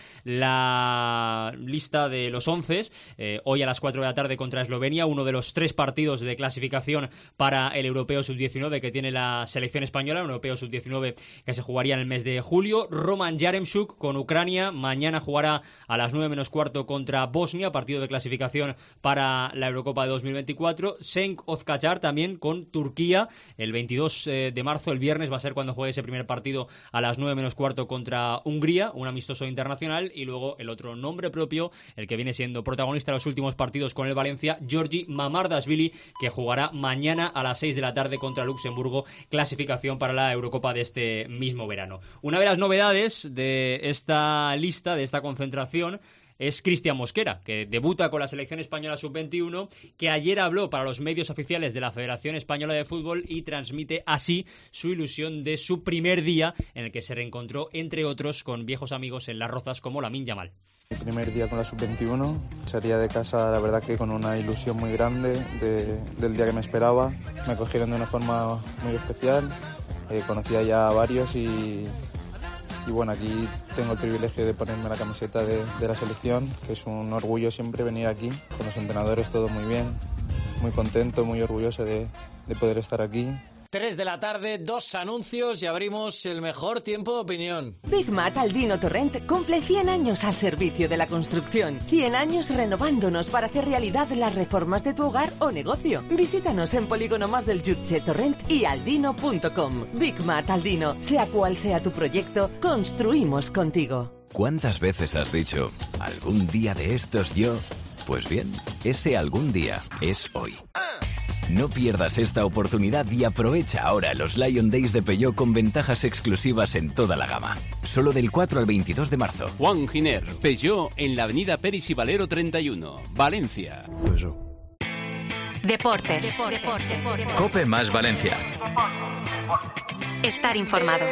la lista de los once. Eh, hoy a las cuatro de la tarde contra Eslovenia, uno de los tres partidos de clasificación para el Europeo sub diecinueve que tiene la selección española, un Europeo sub diecinueve que se jugaría en el mes de julio. Roman Yaremchuk con Ucrania, mañana jugará a las nueve menos cuarto contra Bosnia, partido de clasificación para la Eurocopa de dos mil veinticuatro. Cenk Özkacar también con Turquía, el veintidós de marzo, el viernes va a ser cuando juegue ese primer partido a las nueve menos cuarto contra Hungría, un amistoso internacional. Y luego el otro nombre propio, el que viene siendo protagonista de los últimos partidos con el Valencia, Georgi Mamardashvili, que jugará mañana a las seis de la tarde contra Luxemburgo, clasificación para la Eurocopa de este mismo verano. Una de las novedades de esta lista, de esta concentración, es Cristian Mosquera, que debuta con la selección española sub veintiuno, que ayer habló para los medios oficiales de la Federación Española de Fútbol y transmite así su ilusión de su primer día, en el que se reencontró, entre otros, con viejos amigos en Las Rozas como Lamine Yamal. Mi primer día con la sub veintiuno, salía de casa la verdad que con una ilusión muy grande de, del día que me esperaba. Me acogieron de una forma muy especial, eh, conocía ya a varios y, y bueno, aquí tengo el privilegio de ponerme la camiseta de, de la selección, que es un orgullo siempre venir aquí, con los entrenadores todo muy bien, muy contento, muy orgulloso de, de poder estar aquí. tres de la tarde, dos anuncios y abrimos el mejor tiempo de opinión. Big Mat Aldino Torrent cumple cien años al servicio de la construcción. cien años renovándonos para hacer realidad las reformas de tu hogar o negocio. Visítanos en Polígono Más del Jutge Torrent y aldino punto com. Big Mat Aldino, sea cual sea tu proyecto, construimos contigo. ¿Cuántas veces has dicho, algún día de estos yo? Pues bien, ese algún día es hoy. No pierdas esta oportunidad y aprovecha ahora los Lion Days de Peugeot con ventajas exclusivas en toda la gama. Solo del cuatro al veintidós de marzo. Juan Giner, Peugeot en la avenida Peris y Valero treinta y uno, Valencia. Deportes. Deportes. Deportes. COPE más Valencia. Estar informado.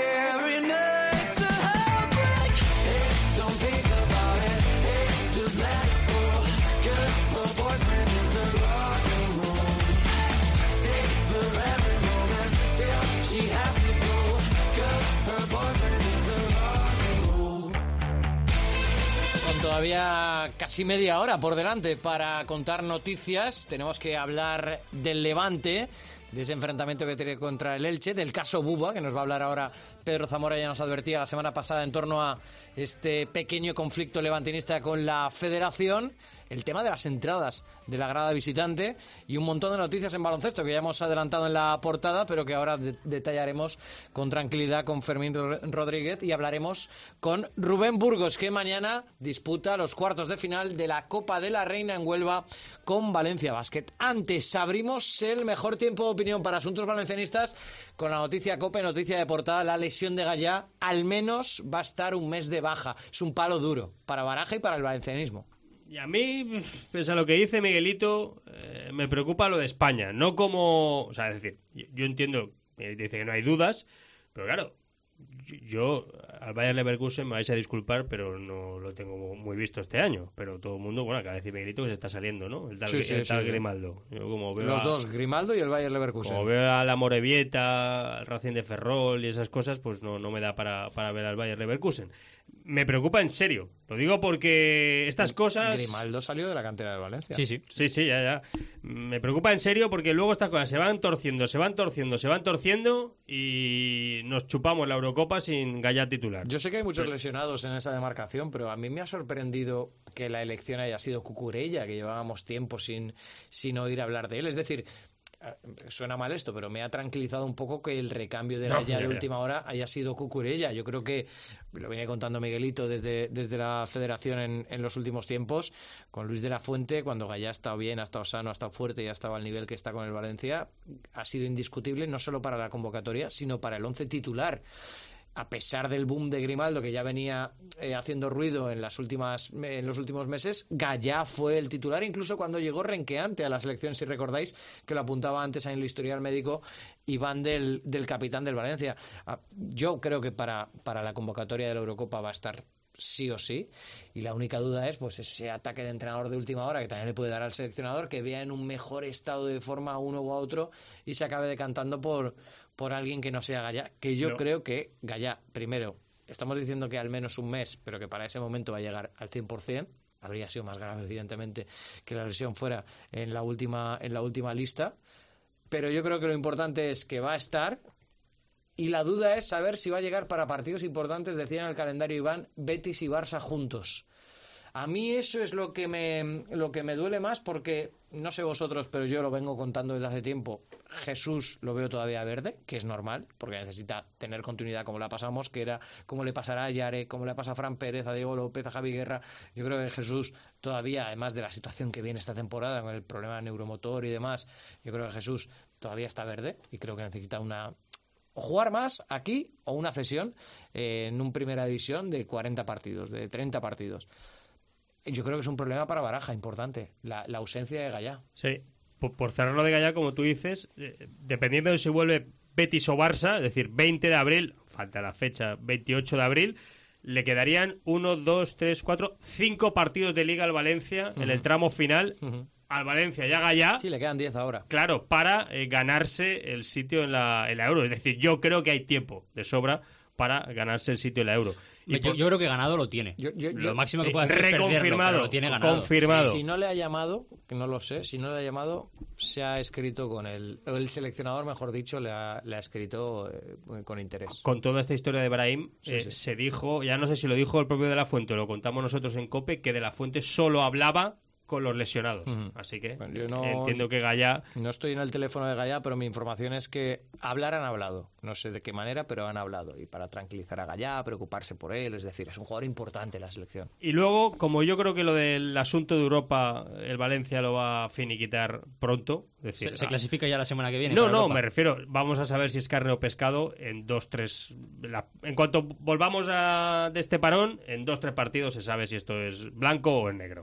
Todavía casi media hora por delante para contar noticias. Tenemos que hablar del Levante, de ese enfrentamiento que tiene contra el Elche, del caso Buba, que nos va a hablar ahora Pedro Zamora. Ya nos advertía la semana pasada en torno a este pequeño conflicto levantinista con la Federación, el tema de las entradas de la grada visitante y un montón de noticias en baloncesto que ya hemos adelantado en la portada, pero que ahora de- detallaremos con tranquilidad con Fermín Rodríguez, y hablaremos con Rubén Burgos, que mañana disputa los cuartos de final de la Copa de la Reina en Huelva con Valencia Basket. Antes abrimos el mejor tiempo de opinión para asuntos valencianistas con la noticia COPE, noticia de portada: la lesión de Gallá al menos va a estar un mes de baja. Es un palo duro para Baraja y para el valencianismo. Y a mí, pese a lo que dice Miguelito, eh, me preocupa lo de España. No como... O sea, es decir, yo, yo entiendo, eh, dice que no hay dudas, pero claro, yo, yo al Bayer Leverkusen me vais a disculpar, pero no lo tengo muy visto este año. Pero todo el mundo, bueno, acaba de decir Miguelito que se está saliendo, ¿no? El tal, Sí, sí, el tal sí, sí. Grimaldo. Yo como veo Los a- dos, Grimaldo y el Bayer Leverkusen. Como veo a la Morevieta, al Racing de Ferrol y esas cosas, pues no, no me da para, para ver al Bayer Leverkusen. Me preocupa en serio. Lo digo porque estas cosas... Grimaldo salió de la cantera de Valencia. Sí, sí, sí, sí, ya, ya. Me preocupa en serio porque luego estas cosas se van torciendo, se van torciendo, se van torciendo y nos chupamos la Eurocopa Eurocopa sin Gallá titular. Yo sé que hay muchos lesionados en esa demarcación, pero a mí me ha sorprendido que la elección haya sido Cucurella, que llevábamos tiempo sin, sin oír hablar de él. Es decir, suena mal esto, pero me ha tranquilizado un poco que el recambio de No, Gallá ya, de ya. última hora haya sido Cucurella. Yo creo que, lo viene contando Miguelito desde, desde la federación en, en los últimos tiempos, con Luis de la Fuente, cuando Gallá ha estado bien, ha estado sano, ha estado fuerte y ha estado al nivel que está con el Valencia, ha sido indiscutible no solo para la convocatoria, sino para el once titular. A pesar del boom de Grimaldo, que ya venía eh, haciendo ruido en las últimas en los últimos meses, Gallá fue el titular, incluso cuando llegó renqueante a la selección, si recordáis, que lo apuntaba antes en el historial médico Iván del, del capitán del Valencia. Ah, yo creo que para, para la convocatoria de la Eurocopa va a estar sí o sí, y la única duda es pues ese ataque de entrenador de última hora que también le puede dar al seleccionador, que vea en un mejor estado de forma a uno u a otro y se acabe decantando por, por alguien que no sea Gallá, que yo No. creo que Gallá, primero, estamos diciendo que al menos un mes, pero que para ese momento va a llegar al cien por ciento, habría sido más grave evidentemente que la lesión fuera en la última, en la última lista, pero yo creo que lo importante es que va a estar. Y la duda es saber si va a llegar para partidos importantes, decía en el calendario Iván, Betis y Barça juntos. A mí eso es lo que me, lo que me duele más porque, no sé vosotros, pero yo lo vengo contando desde hace tiempo. Jesús lo veo todavía verde, que es normal, porque necesita tener continuidad como la pasamos, Mosquera, como le pasará a Yare, como le pasa a Fran Pérez, a Diego López, a Javi Guerra. Yo creo que Jesús todavía, además de la situación que viene esta temporada con el problema neuromotor y demás, yo creo que Jesús todavía está verde y creo que necesita una... o jugar más aquí o una cesión eh, en un primera división de cuarenta partidos, de treinta partidos. Yo creo que es un problema para Baraja importante, la, la ausencia de Gallá. Sí, por, por cerrarlo de Gallá, como tú dices, eh, dependiendo de si vuelve Betis o Barça, es decir, veinte de abril, falta la fecha, veintiocho de abril, le quedarían uno, dos, tres, cuatro, cinco partidos de Liga al Valencia Uh-huh. en el tramo final. Uh-huh. Al Valencia y a Gallá. Sí, le quedan diez ahora. Claro, para eh, ganarse el sitio en la, en la Euro. Es decir, yo creo que hay tiempo de sobra para ganarse el sitio en la Euro. Y yo, por... yo creo que ganado lo tiene. Yo, yo, lo yo, máximo sí, que puede hacer es perderlo, pero lo tiene ganado. Confirmado. Si no le ha llamado, que no lo sé, si no le ha llamado, se ha escrito con el... El seleccionador, mejor dicho, le ha, le ha escrito eh, con interés. Con toda esta historia de Brahim, Sí, eh, sí. se dijo, ya no sé si lo dijo el propio De La Fuente o lo contamos nosotros en COPE, que De La Fuente solo hablaba con los lesionados. Ujú. Así que Bueno, yo no- entiendo que Gallá... No estoy en el teléfono de Gallá, pero mi información es que hablar han hablado. No sé de qué manera, pero han hablado. Y para tranquilizar a Gallá, preocuparse por él, es decir, es un jugador importante en la selección. Y luego, como yo creo que lo del asunto de Europa, el Valencia lo va a finiquitar pronto. Es decir, Se, se ah, clasifica ya la semana que viene. No, para no, Europa. me refiero, vamos a saber si es carne o pescado en dos, tres... la- en cuanto volvamos a, de este parón, en dos, tres partidos se sabe si esto es blanco o es negro.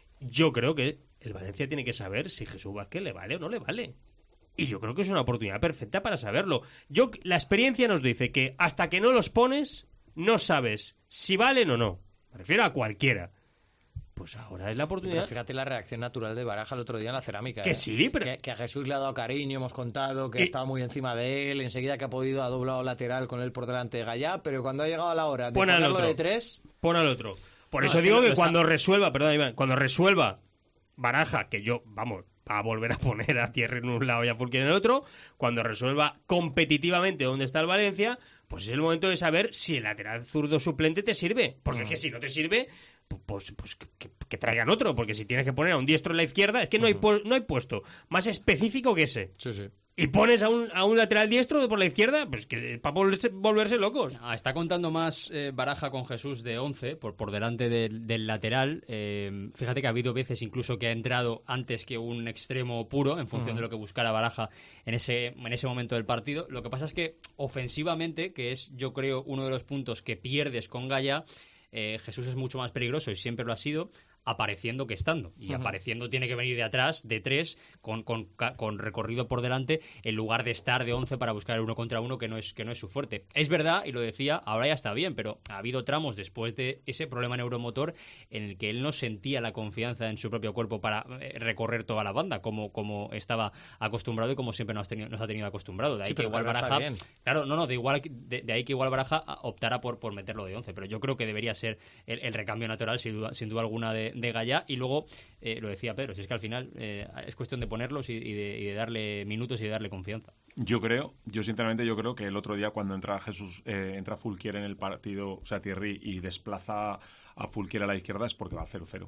Yo creo que el Valencia tiene que saber si Jesús Vázquez le vale o no le vale. Y yo creo que es una oportunidad perfecta para saberlo. Yo, la experiencia nos dice que hasta que no los pones, no sabes si valen o no. Me refiero a cualquiera. Pues ahora es la oportunidad. Pero fíjate la reacción natural de Baraja el otro día en la cerámica. Que ¿eh? sí, pero... Que, que a Jesús le ha dado cariño, hemos contado, que Y- ha estado muy encima de él, enseguida que ha podido ha doblado lateral con él por delante de Gallá, pero cuando ha llegado a la hora de Pon al ponerlo otro. de tres... Pon al otro. Por No, eso es que digo lo- que, lo está- cuando resuelva, perdón, Iván, cuando resuelva Baraja, que yo, vamos, va a volver a poner a Thierry en un lado y a Fulquier en el otro, cuando resuelva competitivamente dónde está el Valencia, pues es el momento de saber si el lateral zurdo suplente te sirve. Porque es que si no te sirve, pues, pues que, que- que traigan otro. Porque si tienes que poner a un diestro en la izquierda, es que no, hay, pu- no hay puesto más específico que ese. Sí, sí. Y pones a un, a un lateral diestro por la izquierda, pues que para volverse, volverse locos. Ah, está contando más eh, Baraja con Jesús de once por, por delante del, del lateral. Eh, fíjate que ha habido veces incluso que ha entrado antes que un extremo puro en función Ujú. de lo que buscara Baraja en ese, en ese momento del partido. Lo que pasa es que ofensivamente, que es yo creo uno de los puntos que pierdes con Gallá, eh, Jesús es mucho más peligroso y siempre lo ha sido, apareciendo que estando. Y Ujú. apareciendo tiene que venir de atrás, de tres, con, con, ca- con recorrido por delante, en lugar de estar de once para buscar el uno contra uno, que no es, que no es su fuerte. Es verdad, y lo decía, ahora ya está bien, pero ha habido tramos después de ese problema neuromotor en el que él no sentía la confianza en su propio cuerpo para eh, recorrer toda la banda, como, como estaba acostumbrado y como siempre nos, ha tenido, nos ha tenido acostumbrado. De ahí Sí, que pero igual claro, está Baraja... bien. Claro, no, no, de, igual, de, de ahí que igual Baraja optara por, por meterlo de once, pero yo creo que debería ser el, el recambio natural, sin duda, sin duda alguna, de, de, de Gallá, y luego, eh, lo decía Pedro, si es que al final eh, es cuestión de ponerlos y, y, de, y de darle minutos y de darle confianza. Yo creo, yo sinceramente yo creo que el otro día cuando entra Jesús, eh, entra Fulquier en el partido, o sea, Thierry, y desplaza a Fulquier a la izquierda es porque va cero cero.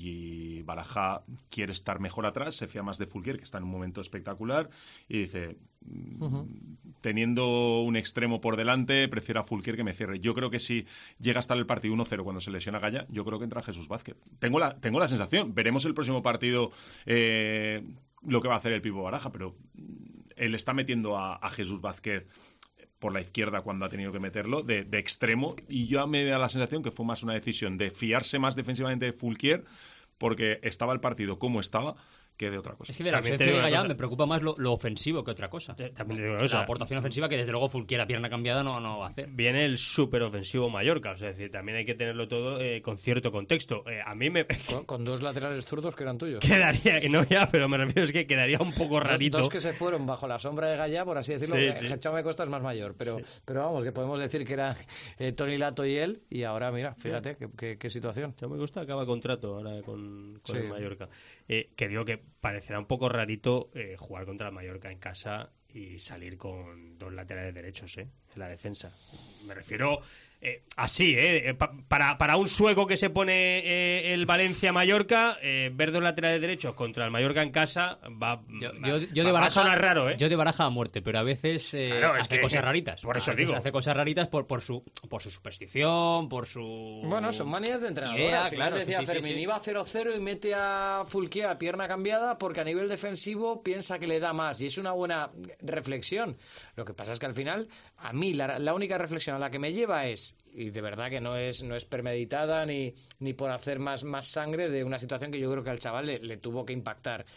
Y Baraja quiere estar mejor atrás, se fía más de Fulquier, que está en un momento espectacular, y dice, uh-huh. teniendo un extremo por delante, prefiero a Fulquier que me cierre. Yo creo que si llega a estar el partido uno cero cuando se lesiona Gallá, yo creo que entra Jesús Vázquez. Tengo la, tengo la sensación, veremos el próximo partido eh, lo que va a hacer el Pipo Baraja, pero él está metiendo a, a Jesús Vázquez por la izquierda cuando ha tenido que meterlo, de, de extremo, y yo me da la sensación que fue más una decisión de fiarse más defensivamente de Fulquier, porque estaba el partido como estaba, que de otra cosa. Es que de la ausencia de Gallá me preocupa más lo, lo ofensivo que otra cosa. También te digo una cosa. cosa. La aportación ofensiva que desde luego Fulquier a pierna cambiada no, no va a hacer. Viene el súper ofensivo Mallorca, o sea, es decir, también hay que tenerlo todo eh, con cierto contexto. Eh, a mí me... Con, con dos laterales zurdos que eran tuyos. Quedaría, no ya, pero me refiero es que quedaría un poco rarito. Dos que se fueron bajo la sombra de Gallá, por así decirlo. Sí, sí. Chaume Costa es más mayor, pero, sí. pero vamos, que podemos decir que era eh, Toni Lato y él, y ahora mira, fíjate qué, qué, qué situación. Chaume Costa acaba contrato ahora con, con sí. el Mallorca. Eh, que digo que parecerá un poco rarito eh, jugar contra el Mallorca en casa y salir con dos laterales derechos eh, en la defensa. Me refiero eh, así, eh, pa para, para un sueco que se pone eh, el Valencia-Mallorca, eh, ver dos laterales derechos contra el Mallorca en casa va, yo, va, yo, yo de va, Baraja, va a sonar raro. ¿eh? Yo de Baraja a muerte, pero a veces eh, claro, hace que, cosas raritas. Por eso a digo. Hace cosas raritas por, por, su, por su superstición, por su... Bueno, son manías de entrenador. Idea, Al final claro, decía sí, sí, Fermín, sí. iba cero cero y mete a Fulquier a pierna cambiada porque a nivel defensivo piensa que le da más. Y es una buena reflexión. Lo que pasa es que al final, a mí la, la única reflexión a la que me lleva es, y de verdad que no es, no es premeditada ni, ni por hacer más, más sangre, de una situación que yo creo que al chaval le, le tuvo que impactar.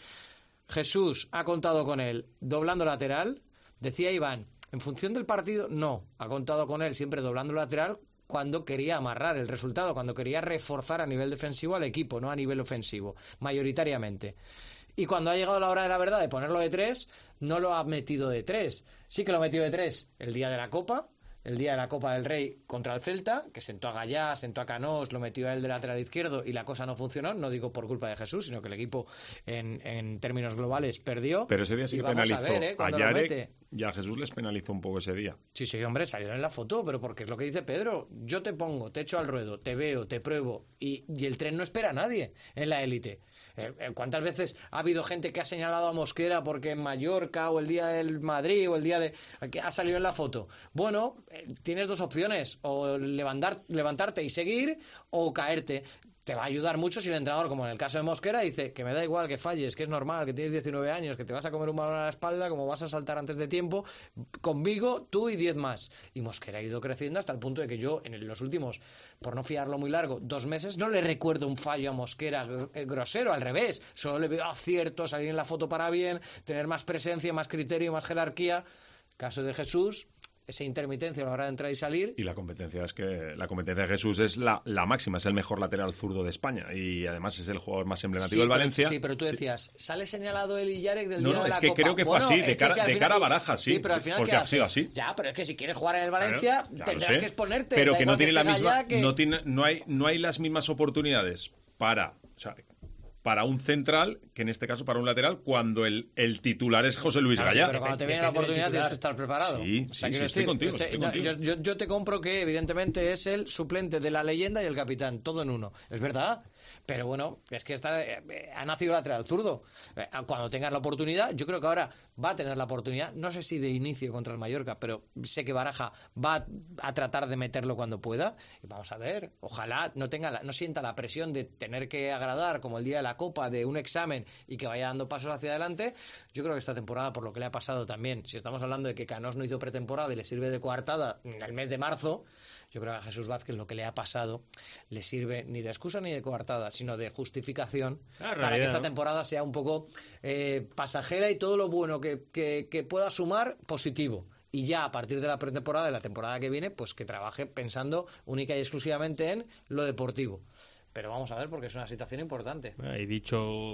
Jesús ha contado con él doblando lateral. Decía Iván, en función del partido, no. Ha contado con él siempre doblando lateral cuando quería amarrar el resultado, cuando quería reforzar a nivel defensivo al equipo, no a nivel ofensivo, mayoritariamente. Y cuando ha llegado la hora de la verdad de ponerlo de tres, no lo ha metido de tres. Sí que lo ha metido de tres el día de la Copa, el día de la Copa del Rey contra el Celta, que sentó a Gallá, sentó a Canós, lo metió a él de lateral izquierdo y la cosa no funcionó, no digo por culpa de Jesús, sino que el equipo en, en términos globales perdió. Pero ese día sí y que vamos penalizó a ver, ¿eh? a Lo Yarek mete. y a Jesús les penalizó un poco ese día. Sí, sí, hombre, salieron en la foto, pero porque es lo que dice Pedro, yo te pongo, te echo al ruedo, te veo, te pruebo, y, y el tren no espera a nadie en la élite. ¿Cuántas veces ha habido gente que ha señalado a Mosquera porque en Mallorca o el día del Madrid o el día de... que ha salido en la foto? Bueno, tienes dos opciones, o levantar, levantarte y seguir o caerte. Te va a ayudar mucho si el entrenador, como en el caso de Mosquera, dice que me da igual que falles, que es normal, que tienes diecinueve años, que te vas a comer un balón a la espalda, como vas a saltar antes de tiempo, con Vigo, tú y diez más. Y Mosquera ha ido creciendo hasta el punto de que yo, en los últimos, por no fiarlo muy largo, dos meses, no le recuerdo un fallo a Mosquera grosero, al revés. Solo le veo acierto, salir en la foto para bien, tener más presencia, más criterio, más jerarquía. Caso de Jesús, esa intermitencia a la hora de entrar y salir. Y la competencia es que la competencia de Jesús es la, la máxima, es el mejor lateral zurdo de España y además es el jugador más emblemático sí, del pero, Valencia. Sí, pero tú decías, sí. ¿Sale señalado el Yarek del no, día no, de la es que Copa? creo que fue bueno, así, de cara, si de cara a Baraja, sí, sí, pero al final porque ¿qué ha sido haces? así. Ya, pero es que si quieres jugar en el Valencia claro, tendrás que exponerte. Pero da que no igual tiene la esté misma, Gallá que... no tiene, no hay, no hay las mismas oportunidades para, o sea, para un central, que en este caso para un lateral, cuando el, el titular es José Luis claro, Gallá. Sí, pero cuando te viene la oportunidad tienes que estar preparado. Sí, o sea, sí, sí, decir, estoy contigo, este, estoy no, contigo. Yo, yo, yo te compro que evidentemente es el suplente de la leyenda y el capitán, todo en uno. Es verdad, pero bueno, es que está, eh, ha nacido lateral zurdo. Eh, cuando tengas la oportunidad, yo creo que ahora va a tener la oportunidad, no sé si de inicio contra el Mallorca, pero sé que Baraja va a tratar de meterlo cuando pueda. Y vamos a ver, ojalá no tenga la, no sienta la presión de tener que agradar como el día de la Copa, de un examen y que vaya dando pasos hacia adelante. Yo creo que esta temporada, por lo que le ha pasado también, si estamos hablando de que Canós no hizo pretemporada y le sirve de coartada en el mes de marzo, yo creo que a Jesús Vázquez lo que le ha pasado le sirve ni de excusa ni de coartada, sino de justificación ah, para realidad, que esta ¿no? temporada sea un poco eh, pasajera y todo lo bueno que, que, que pueda sumar positivo. Y ya a partir de la pretemporada de la temporada que viene, pues que trabaje pensando única y exclusivamente en lo deportivo. Pero vamos a ver, porque es una situación importante. He dicho,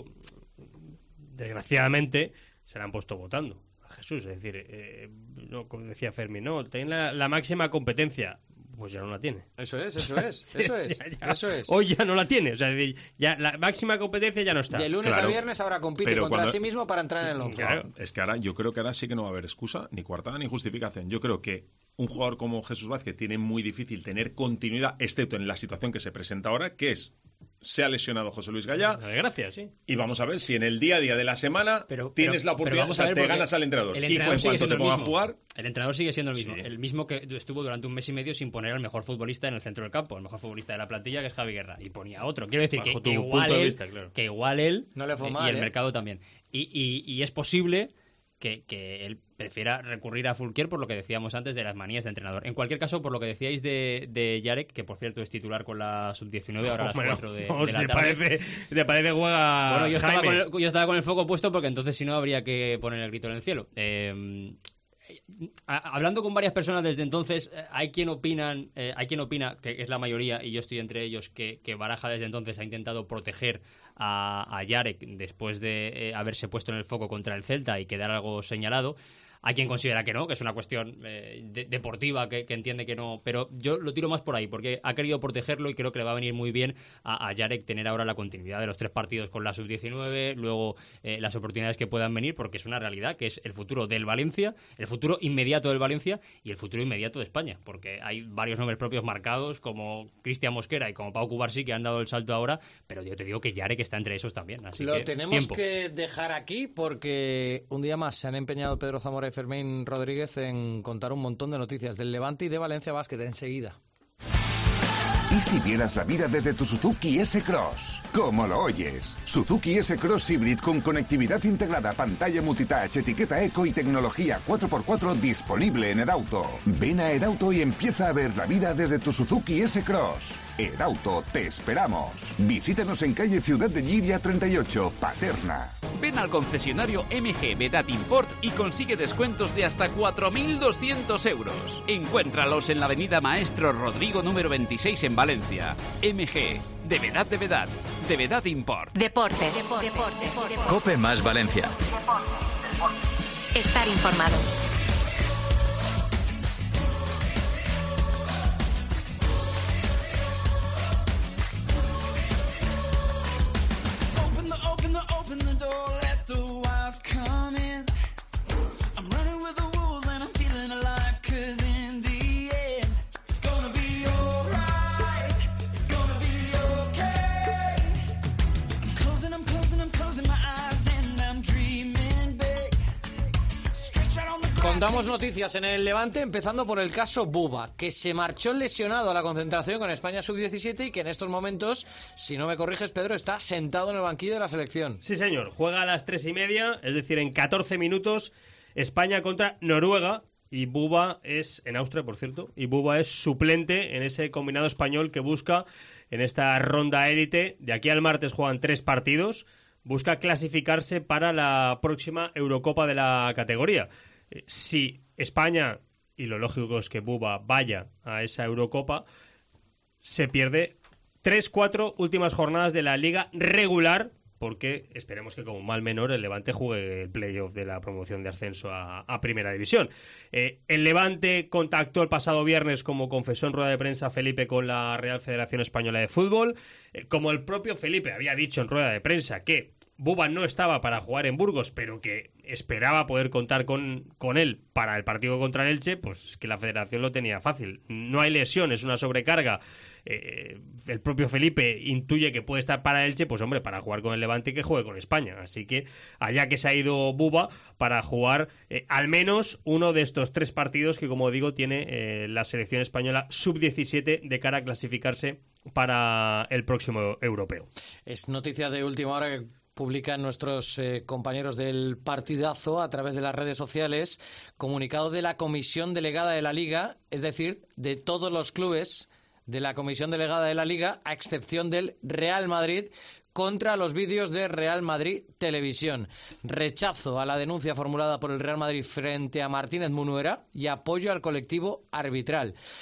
desgraciadamente, se la han puesto votando a Jesús. Es decir, eh, no, como decía Fermín, no, tienen la, la máxima competencia. pues ya no la tiene. Eso es, eso es, eso es, ya, ya, eso es. Hoy ya no la tiene, o sea, ya la máxima competencia ya no está. De lunes claro, a viernes ahora compite contra cuando... sí mismo para entrar en el once. Claro, es que ahora, yo creo que ahora sí que no va a haber excusa, ni coartada, ni justificación. Yo creo que un jugador como Jesús Vázquez tiene muy difícil tener continuidad, excepto en la situación que se presenta ahora, que es se ha lesionado José Luis Gallá. Gracias, sí. Y vamos a ver si en el día a día de la semana pero, tienes pero, la oportunidad, o sea, te ganas al entrenador. El y entrenador en cuanto te ponga a jugar... El entrenador sigue siendo el mismo. Sí. El mismo que estuvo durante un mes y medio sin poner al mejor futbolista en el centro del campo, el mejor futbolista de la plantilla, que es Javi Guerra. Y ponía a otro. Quiero decir que, que, igual él, vista, claro. que igual él... No le fue mal, y el ¿eh? mercado también. Y, y, y es posible... Que, que él prefiera recurrir a Fulquier por lo que decíamos antes de las manías de entrenador. En cualquier caso, por lo que decíais de, de Yarek, que por cierto es titular con la sub diecinueve ahora a las cuatro de, vamos, de la ¿te tarde. Parece, ¿Te parece juega Bueno, yo estaba, Jaime? con el, yo estaba con el foco puesto porque entonces si no habría que poner el grito en el cielo. Eh, hablando con varias personas desde entonces, hay quien opinan, eh, hay quien opina, que es la mayoría, y yo estoy entre ellos, que, que Baraja desde entonces ha intentado proteger a, a Yarek después de eh, haberse puesto en el foco contra el Celta y quedar algo señalado. Hay quien considera que no, que es una cuestión eh, de, deportiva, que, que entiende que no, pero yo lo tiro más por ahí, porque ha querido protegerlo y creo que le va a venir muy bien a, a Yarek tener ahora la continuidad de los tres partidos con la sub diecinueve, luego eh, las oportunidades que puedan venir, porque es una realidad, que es el futuro del Valencia, el futuro inmediato del Valencia y el futuro inmediato de España, porque hay varios nombres propios marcados, como Cristian Mosquera y como Pau Cubarsí, que han dado el salto ahora, pero yo te digo que Yarek está entre esos también, así lo que tenemos tiempo. que dejar aquí, porque un día más se han empeñado Pedro Zamora y Fermín Rodríguez en contar un montón de noticias del Levante y de Valencia Basket enseguida. ¿Y si vieras la vida desde tu Suzuki S-Cross? ¿Cómo lo oyes? Suzuki S-Cross Hybrid con conectividad integrada, pantalla multitouch, etiqueta eco y tecnología cuatro por cuatro disponible en Edauto. Ven a Edauto y empieza a ver la vida desde tu Suzuki S-Cross. Edauto, te esperamos. Visítanos en calle Ciudad de Lliria treinta y ocho, Paterna. Ven al concesionario M G Vedat Import y consigue descuentos de hasta cuatro mil doscientos euros. Encuéntralos en la avenida Maestro Rodrigo número veintiséis en Valencia. M G, de Vedat de Vedat, de Vedat Import. Deportes. Deportes. Deportes. Cope más Valencia. Estar informado. Contamos noticias en el Levante, empezando por el caso Buba, que se marchó lesionado a la concentración con España sub diecisiete y que en estos momentos, si no me corriges, Pedro, está sentado en el banquillo de la selección. Sí, señor. Juega a las tres y media, es decir, en catorce minutos, España contra Noruega. Y Buba es, en Austria, por cierto, y Buba es suplente en ese combinado español que busca en esta ronda élite. De aquí al martes juegan tres partidos. Busca clasificarse para la próxima Eurocopa de la categoría. Si España, y lo lógico es que Buba vaya a esa Eurocopa, se pierde tres, cuatro últimas jornadas de la liga regular, porque esperemos que como mal menor el Levante juegue el playoff de la promoción de ascenso a, a Primera División. Eh, el Levante contactó el pasado viernes, como confesó en rueda de prensa Felipe, con la Real Federación Española de Fútbol, eh, como el propio Felipe había dicho en rueda de prensa que Buba no estaba para jugar en Burgos, pero que esperaba poder contar con, con él para el partido contra el Elche, pues que la federación lo tenía fácil. No hay lesión, es una sobrecarga. Eh, el propio Felipe intuye que puede estar para Elche, pues hombre, para jugar con el Levante, que juegue con España. Así que allá que se ha ido Buba para jugar eh, al menos uno de estos tres partidos que, como digo, tiene eh, la selección española sub diecisiete de cara a clasificarse para el próximo europeo. Es noticia de última hora que publican nuestros eh, compañeros del Partidazo a través de las redes sociales, comunicado de la Comisión Delegada de la Liga, es decir, de todos los clubes de la Comisión Delegada de la Liga, a excepción del Real Madrid, contra los vídeos de Real Madrid Televisión. Rechazo a la denuncia formulada por el Real Madrid frente a Martínez Munuera y apoyo al colectivo arbitral.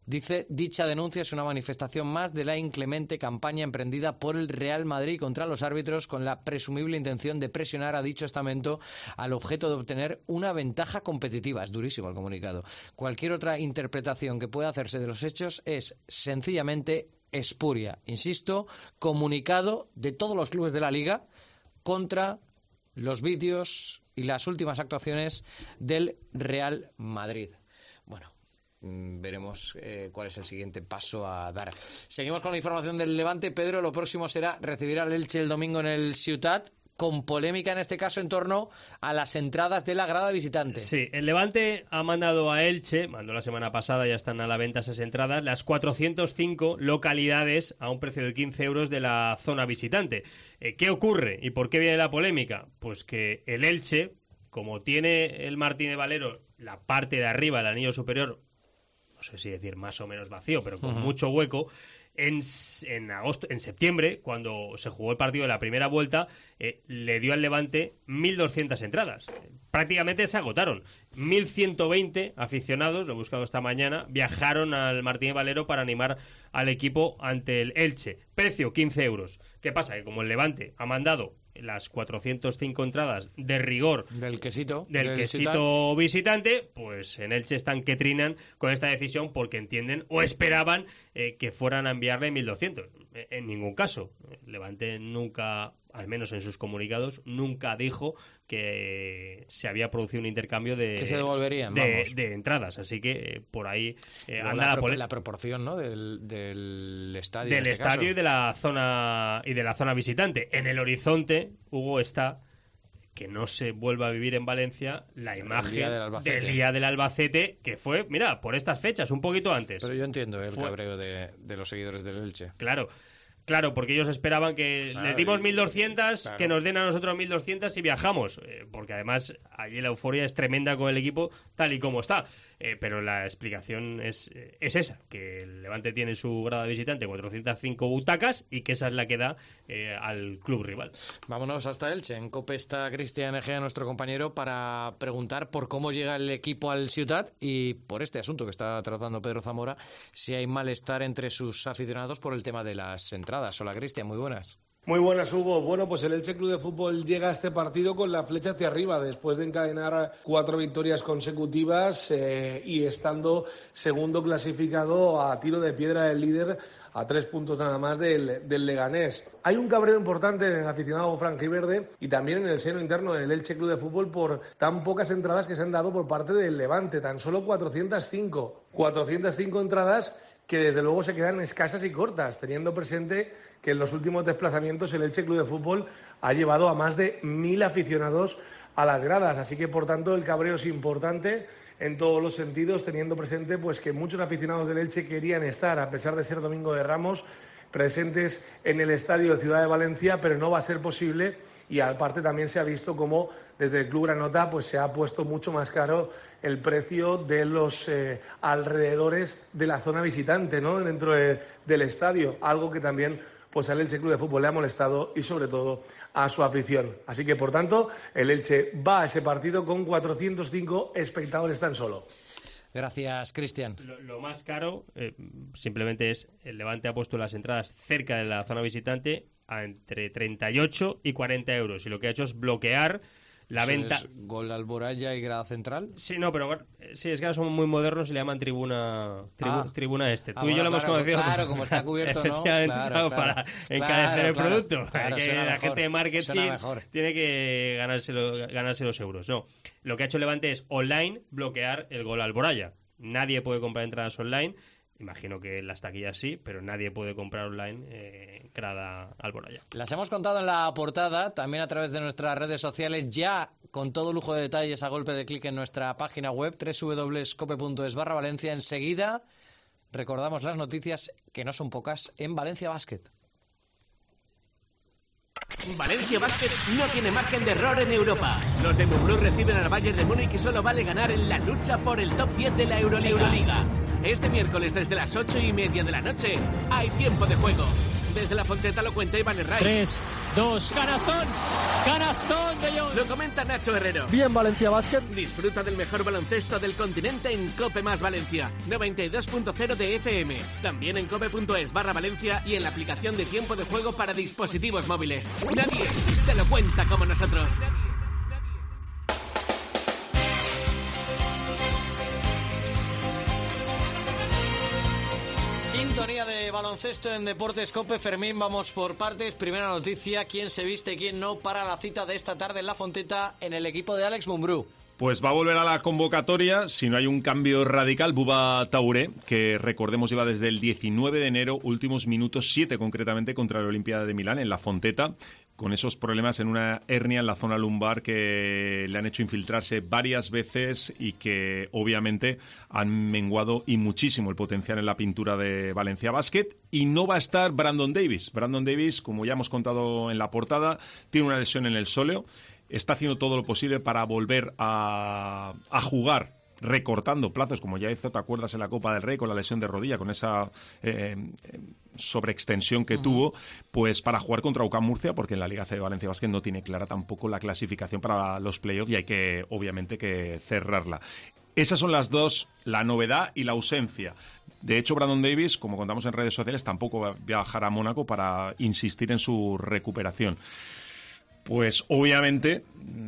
Dice, dicha denuncia es una manifestación más de la inclemente campaña emprendida por el Real Madrid contra los árbitros con la presumible intención de presionar a dicho estamento al objeto de obtener una ventaja competitiva. Es durísimo el comunicado. Cualquier otra interpretación que pueda hacerse de los hechos es sencillamente espuria. Insisto, comunicado de todos los clubes de la Liga contra los vídeos y las últimas actuaciones del Real Madrid. Bueno, veremos eh, cuál es el siguiente paso a dar. Seguimos con la información del Levante. Pedro, lo próximo será recibir al Elche el domingo en el Ciutat, con polémica en este caso en torno a las entradas de la grada visitante. Sí, el Levante ha mandado a Elche, mandó la semana pasada, ya están a la venta esas entradas, las cuatrocientas cinco localidades a un precio de quince euros de la zona visitante. Eh, ¿Qué ocurre y por qué viene la polémica? Pues que el Elche, como tiene el Martínez Valero la parte de arriba, el anillo superior, no sé si decir más o menos vacío, pero con uh-huh. mucho hueco, en, en agosto, en septiembre, cuando se jugó el partido de la primera vuelta, eh, le dio al Levante mil doscientas entradas. Prácticamente se agotaron. mil ciento veinte aficionados, lo he buscado esta mañana, viajaron al Martínez Valero para animar al equipo ante el Elche. Precio quince euros. ¿Qué pasa? Que como el Levante ha mandado las cuatrocientas cinco entradas de rigor del quesito del, del quesito visitante, pues en Elche están que trinan con esta decisión porque entienden o esperaban eh, que fueran a enviarle mil doscientos. En ningún caso. Levante nunca, al menos en sus comunicados, nunca dijo que se había producido un intercambio de, que se devolverían, de, vamos. de entradas. Así que eh, por ahí eh, anda la, la, pro, la proporción, ¿no? del, del estadio. Del en este estadio caso. y de la zona y de la zona visitante. En el horizonte, Hugo, está que no se vuelva a vivir en Valencia la imagen día del, Albacete. del día del Albacete, que fue, mira, por estas fechas, un poquito antes. Pero yo entiendo el fue... cabreo de, de los seguidores del Elche. Claro. Claro, porque ellos esperaban que claro, les dimos mil doscientas, claro. que nos den a nosotros mil doscientas y viajamos. Eh, porque además allí la euforia es tremenda con el equipo tal y como está. Eh, pero la explicación es, eh, es esa, que el Levante tiene su grada visitante cuatrocientas cinco butacas y que esa es la que da eh, al club rival. Vámonos hasta Elche. En COPE está Cristian Egea, nuestro compañero, para preguntar por cómo llega el equipo al Ciutat y por este asunto que está tratando Pedro Zamora, si hay malestar entre sus aficionados por el tema de las entradas. Hola, Cristian, muy buenas. Muy buenas, Hugo. Bueno, pues el Elche Club de Fútbol llega a este partido con la flecha hacia arriba después de encadenar cuatro victorias consecutivas eh, y estando segundo clasificado a tiro de piedra del líder a tres puntos nada más del, del Leganés. Hay un cabreo importante en el aficionado franjiverde y también en el seno interno del Elche Club de Fútbol por tan pocas entradas que se han dado por parte del Levante, tan solo cuatrocientas cinco. cuatrocientas cinco entradas que desde luego se quedan escasas y cortas, teniendo presente que en los últimos desplazamientos el Elche Club de Fútbol ha llevado a más de mil aficionados a las gradas, así que por tanto el cabreo es importante en todos los sentidos, teniendo presente pues que muchos aficionados del Elche querían estar, a pesar de ser Domingo de Ramos, presentes en el estadio de Ciudad de Valencia, pero no va a ser posible y aparte también se ha visto como desde el Club Granota pues se ha puesto mucho más caro el precio de los eh, alrededores de la zona visitante, ¿no? Dentro de, del estadio, algo que también pues al Elche Club de Fútbol le ha molestado y sobre todo a su afición. Así que por tanto el Elche va a ese partido con cuatrocientos cinco espectadores tan solo. Gracias, Cristian. Lo, lo más caro eh, simplemente es el Levante ha puesto las entradas cerca de la zona visitante a entre treinta y ocho y cuarenta euros y lo que ha hecho es bloquear la ¿Eso venta. Es Gol Alboraya y grada central? Sí, no, pero sí, es que ahora son muy modernos y le llaman tribuna tribu, ah. tribuna este. Ah, Tú bueno, y yo lo claro, hemos conocido. Claro, como está cubierto, ¿no? Efectivamente, Claro, claro, claro. para Claro, encarecer el claro, producto. claro, que suena la mejor, gente de marketing suena mejor. tiene que ganarse, lo, ganarse los euros. No, lo que ha hecho Levante es online bloquear el gol Alboraya. Nadie puede comprar entradas online. Imagino que en las taquillas sí, pero nadie puede comprar online eh, grada Alboraya. Las hemos contado en la portada, también a través de nuestras redes sociales, ya con todo lujo de detalles a golpe de clic en nuestra página web doble u doble u doble u punto cope punto es barra Valencia. Enseguida recordamos las noticias, que no son pocas, en Valencia Basket. Valencia Basket no tiene margen de error en Europa. Los de Montbleu reciben al Bayern de Múnich y solo vale ganar en la lucha por el top diez de la Euroliga. Euroliga. Este miércoles desde las ocho y media de la noche hay tiempo de juego. Desde la Fonteta lo cuenta Iván Herray. tres, dos, canastón, canastón de Jones. Lo comenta Nacho Herrero. Bien Valencia Basket. Disfruta del mejor baloncesto del continente en Cope más Valencia, noventa y dos punto cero de F M. También en cope.es barra Valencia y en la aplicación de tiempo de juego para dispositivos móviles. Nadie te lo cuenta como nosotros. Sintonía de baloncesto en Deportes Cope. Fermín, vamos por partes. Primera noticia, quién se viste, quién no para la cita de esta tarde en La Fonteta en el equipo de Alex Mumbrú. Pues va a volver a la convocatoria, si no hay un cambio radical, Bouba Touré, que recordemos lleva desde el diecinueve de enero, últimos minutos, siete concretamente, contra la Olimpia de Milán en La Fonteta, con esos problemas en una hernia en la zona lumbar que le han hecho infiltrarse varias veces y que obviamente han menguado y muchísimo el potencial en la pintura de Valencia Basket. Y no va a estar Brandon Davis. Brandon Davis, como ya hemos contado en la portada, tiene una lesión en el sóleo. Está haciendo todo lo posible para volver a, a jugar, recortando plazos, como ya hizo, ¿te acuerdas?, en la Copa del Rey con la lesión de rodilla, con esa eh, sobreextensión que uh-huh. tuvo, pues para jugar contra U C A M Murcia, porque en la Liga C de Valencia Basket no tiene clara tampoco la clasificación para los playoffs y hay que, obviamente, que cerrarla. Esas son las dos, la novedad y la ausencia. De hecho, Brandon Davis, como contamos en redes sociales, tampoco va a viajar a Mónaco para insistir en su recuperación. Pues obviamente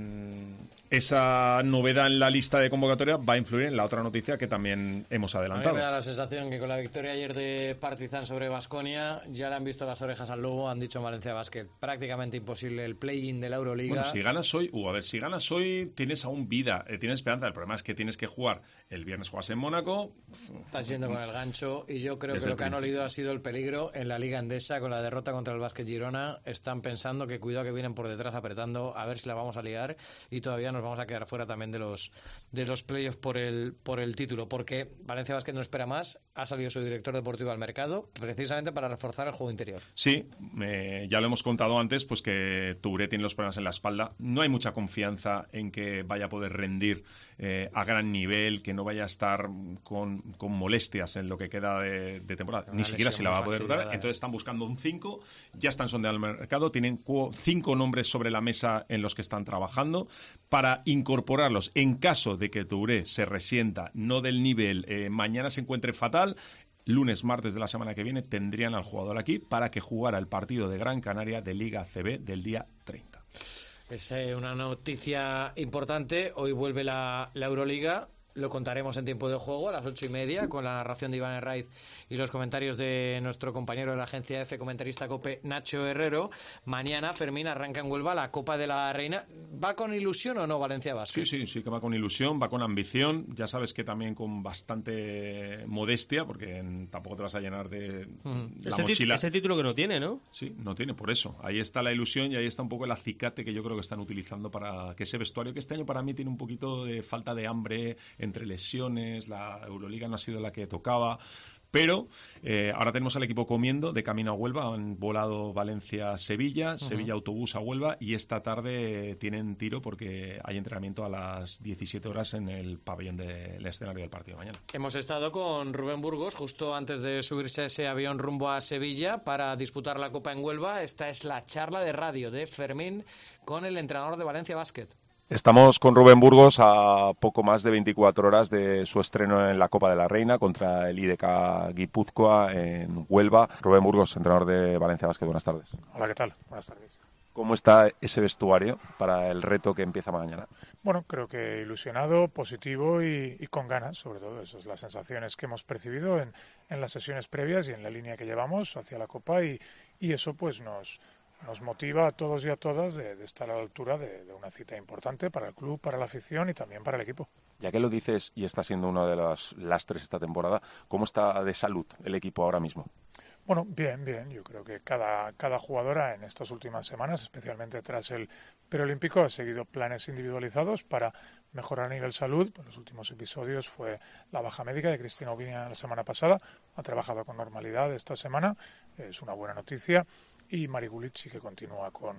esa novedad en la lista de convocatoria va a influir en la otra noticia que también hemos adelantado. A mí me da la sensación que con la victoria ayer de Partizan sobre Baskonia ya le han visto las orejas al lobo, han dicho en Valencia Basket. Prácticamente imposible el play-in de la Euroliga. Bueno, si ganas hoy, uh, a ver, si ganas hoy tienes aún vida, eh, tienes esperanza. El problema es que tienes que jugar. El viernes juegas en Mónaco. Estás yendo con el gancho y yo creo es que lo que principio. han olido ha sido el peligro en la Liga Endesa con la derrota contra el Basket Girona. Están pensando que cuidado que vienen por detrás apretando, a ver si la vamos a liar y todavía nos vamos a quedar fuera también de los de los playoffs por el por el título, porque Valencia Basket no espera más. Ha salido su director deportivo al mercado precisamente para reforzar el juego interior. Sí, eh, ya lo hemos contado antes, pues que Touré tiene los problemas en la espalda. No hay mucha confianza en que vaya a poder rendir eh, a gran nivel, que no vaya a estar con, con molestias en lo que queda de, de temporada. Una Ni siquiera si la va a poder dar. Entonces están buscando un cinco, ya están sondeando el mercado, tienen cinco nombres sobre la mesa en los que están trabajando para incorporarlos en caso de que Touré se resienta, no del nivel, eh, mañana se encuentre fatal. Lunes, martes de la semana que viene tendrían al jugador aquí para que jugara el partido de Gran Canaria de Liga C B del día treinta. Es eh, una noticia importante. Hoy vuelve la, la Euroliga. Lo contaremos en tiempo de juego a las ocho y media con la narración de Iván Herraiz y los comentarios de nuestro compañero de la agencia F, comentarista COPE, Nacho Herrero. Mañana, Fermín, arranca en Huelva la Copa de la Reina. ¿Va con ilusión o no Valencia Basket? Sí, sí, sí que va con ilusión, va con ambición. Ya sabes que también con bastante modestia, porque en, tampoco te vas a llenar de uh-huh. la ese mochila. Ese título que no tiene, ¿no? Sí, no tiene, por eso. Ahí está la ilusión y ahí está un poco el acicate que yo creo que están utilizando para que ese vestuario, que este año para mí tiene un poquito de falta de hambre entre lesiones. La Euroliga no ha sido la que tocaba, pero eh, ahora tenemos al equipo comiendo de camino a Huelva. Han volado Valencia-Sevilla, uh-huh. Sevilla-autobús a Huelva y esta tarde tienen tiro porque hay entrenamiento a las diecisiete horas en el pabellón del escenario del partido de mañana. Hemos estado con Rubén Burgos justo antes de subirse a ese avión rumbo a Sevilla para disputar la Copa en Huelva. Esta es la charla de radio de Fermín con el entrenador de Valencia Basket. Estamos con Rubén Burgos a poco más de veinticuatro horas de su estreno en la Copa de la Reina contra el I D K Guipúzcoa en Huelva. Rubén Burgos, entrenador de Valencia Basket, buenas tardes. Hola, ¿qué tal? Buenas tardes. ¿Cómo está ese vestuario para el reto que empieza mañana? Bueno, creo que ilusionado, positivo y, y con ganas, sobre todo. Esas son las sensaciones que hemos percibido en, en las sesiones previas y en la línea que llevamos hacia la Copa y, y eso pues nos... nos motiva a todos y a todas de, de estar a la altura de, de una cita importante para el club, para la afición y también para el equipo. Ya que lo dices y está siendo uno de los lastres esta temporada, ¿cómo está de salud el equipo ahora mismo? Bueno, bien, bien. Yo creo que cada, cada jugadora en estas últimas semanas, especialmente tras el preolímpico, ha seguido planes individualizados para mejorar a nivel salud. En los últimos episodios fue la baja médica de Cristina Oviña la semana pasada. Ha trabajado con normalidad esta semana. Es una buena noticia. Y Mari Gulic sí que continúa con,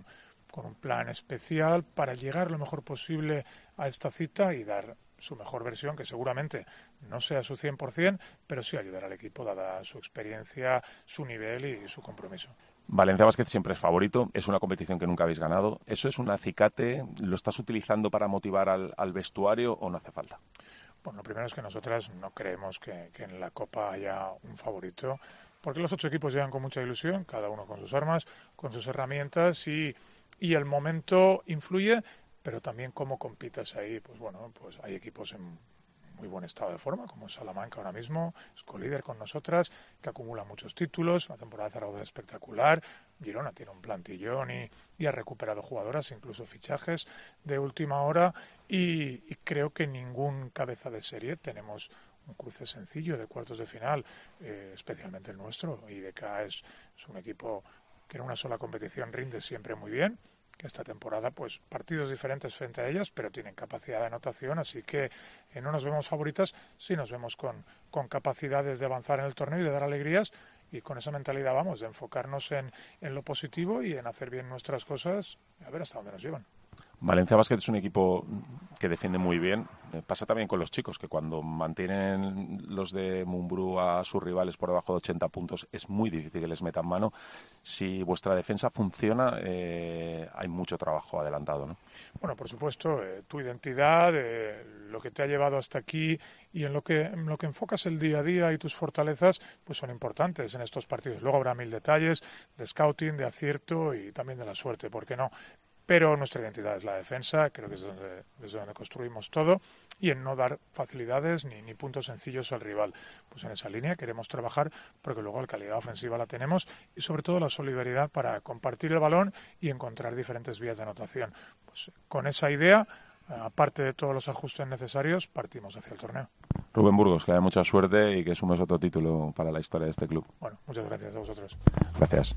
con un plan especial para llegar lo mejor posible a esta cita y dar su mejor versión, que seguramente no sea su cien por ciento, pero sí ayudar al equipo dada su experiencia, su nivel y su compromiso. Valencia Basket siempre es favorito, es una competición que nunca habéis ganado. ¿Eso es un acicate? ¿Lo estás utilizando para motivar al, al vestuario o no hace falta? Bueno, lo primero es que nosotras no creemos que, que en la Copa haya un favorito, porque los ocho equipos llegan con mucha ilusión, cada uno con sus armas, con sus herramientas y, y el momento influye, pero también cómo compitas ahí. Pues bueno, pues hay equipos en muy buen estado de forma, como Salamanca ahora mismo, es colíder con nosotras, que acumula muchos títulos, una temporada de Zaragoza espectacular. Girona tiene un plantillón y, y ha recuperado jugadoras, incluso fichajes de última hora, y, y creo que ningún cabeza de serie tenemos un cruce sencillo de cuartos de final, eh, especialmente el nuestro. I D K es, es un equipo que en una sola competición rinde siempre muy bien, que esta temporada, pues partidos diferentes frente a ellas, pero tienen capacidad de anotación, así que eh, no nos vemos favoritas, sí nos vemos con, con capacidades de avanzar en el torneo y de dar alegrías, y con esa mentalidad vamos, de enfocarnos en, en lo positivo y en hacer bien nuestras cosas, a ver hasta dónde nos llevan. Valencia Basket es un equipo que defiende muy bien. Pasa también con los chicos, que cuando mantienen los de Mumbrú a sus rivales por debajo de ochenta puntos, es muy difícil que les metan mano. Si vuestra defensa funciona, eh, hay mucho trabajo adelantado, ¿no? Bueno, por supuesto, eh, tu identidad, eh, lo que te ha llevado hasta aquí y en lo que en lo que enfocas el día a día y tus fortalezas, pues son importantes en estos partidos. Luego habrá mil detalles de scouting, de acierto y también de la suerte, ¿por qué no? Pero nuestra identidad es la defensa, creo que es donde, desde donde construimos todo, y en no dar facilidades ni, ni puntos sencillos al rival. Pues en esa línea queremos trabajar porque luego la calidad ofensiva la tenemos y sobre todo la solidaridad para compartir el balón y encontrar diferentes vías de anotación. Pues con esa idea, aparte de todos los ajustes necesarios, partimos hacia el torneo. Rubén Burgos, que haya mucha suerte y que sumes otro título para la historia de este club. Bueno, muchas gracias a vosotros. Gracias.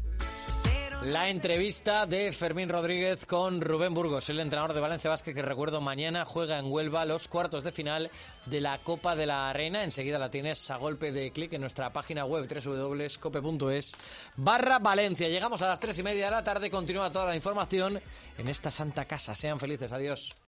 La entrevista de Fermín Rodríguez con Rubén Burgos, el entrenador de Valencia Basket, que recuerdo mañana juega en Huelva los cuartos de final de la Copa de la Reina. Enseguida la tienes a golpe de clic en nuestra página web doble u doble u doble u punto cope punto es barra Valencia. Llegamos a las tres y media de la tarde, continúa toda la información en esta santa casa. Sean felices, adiós.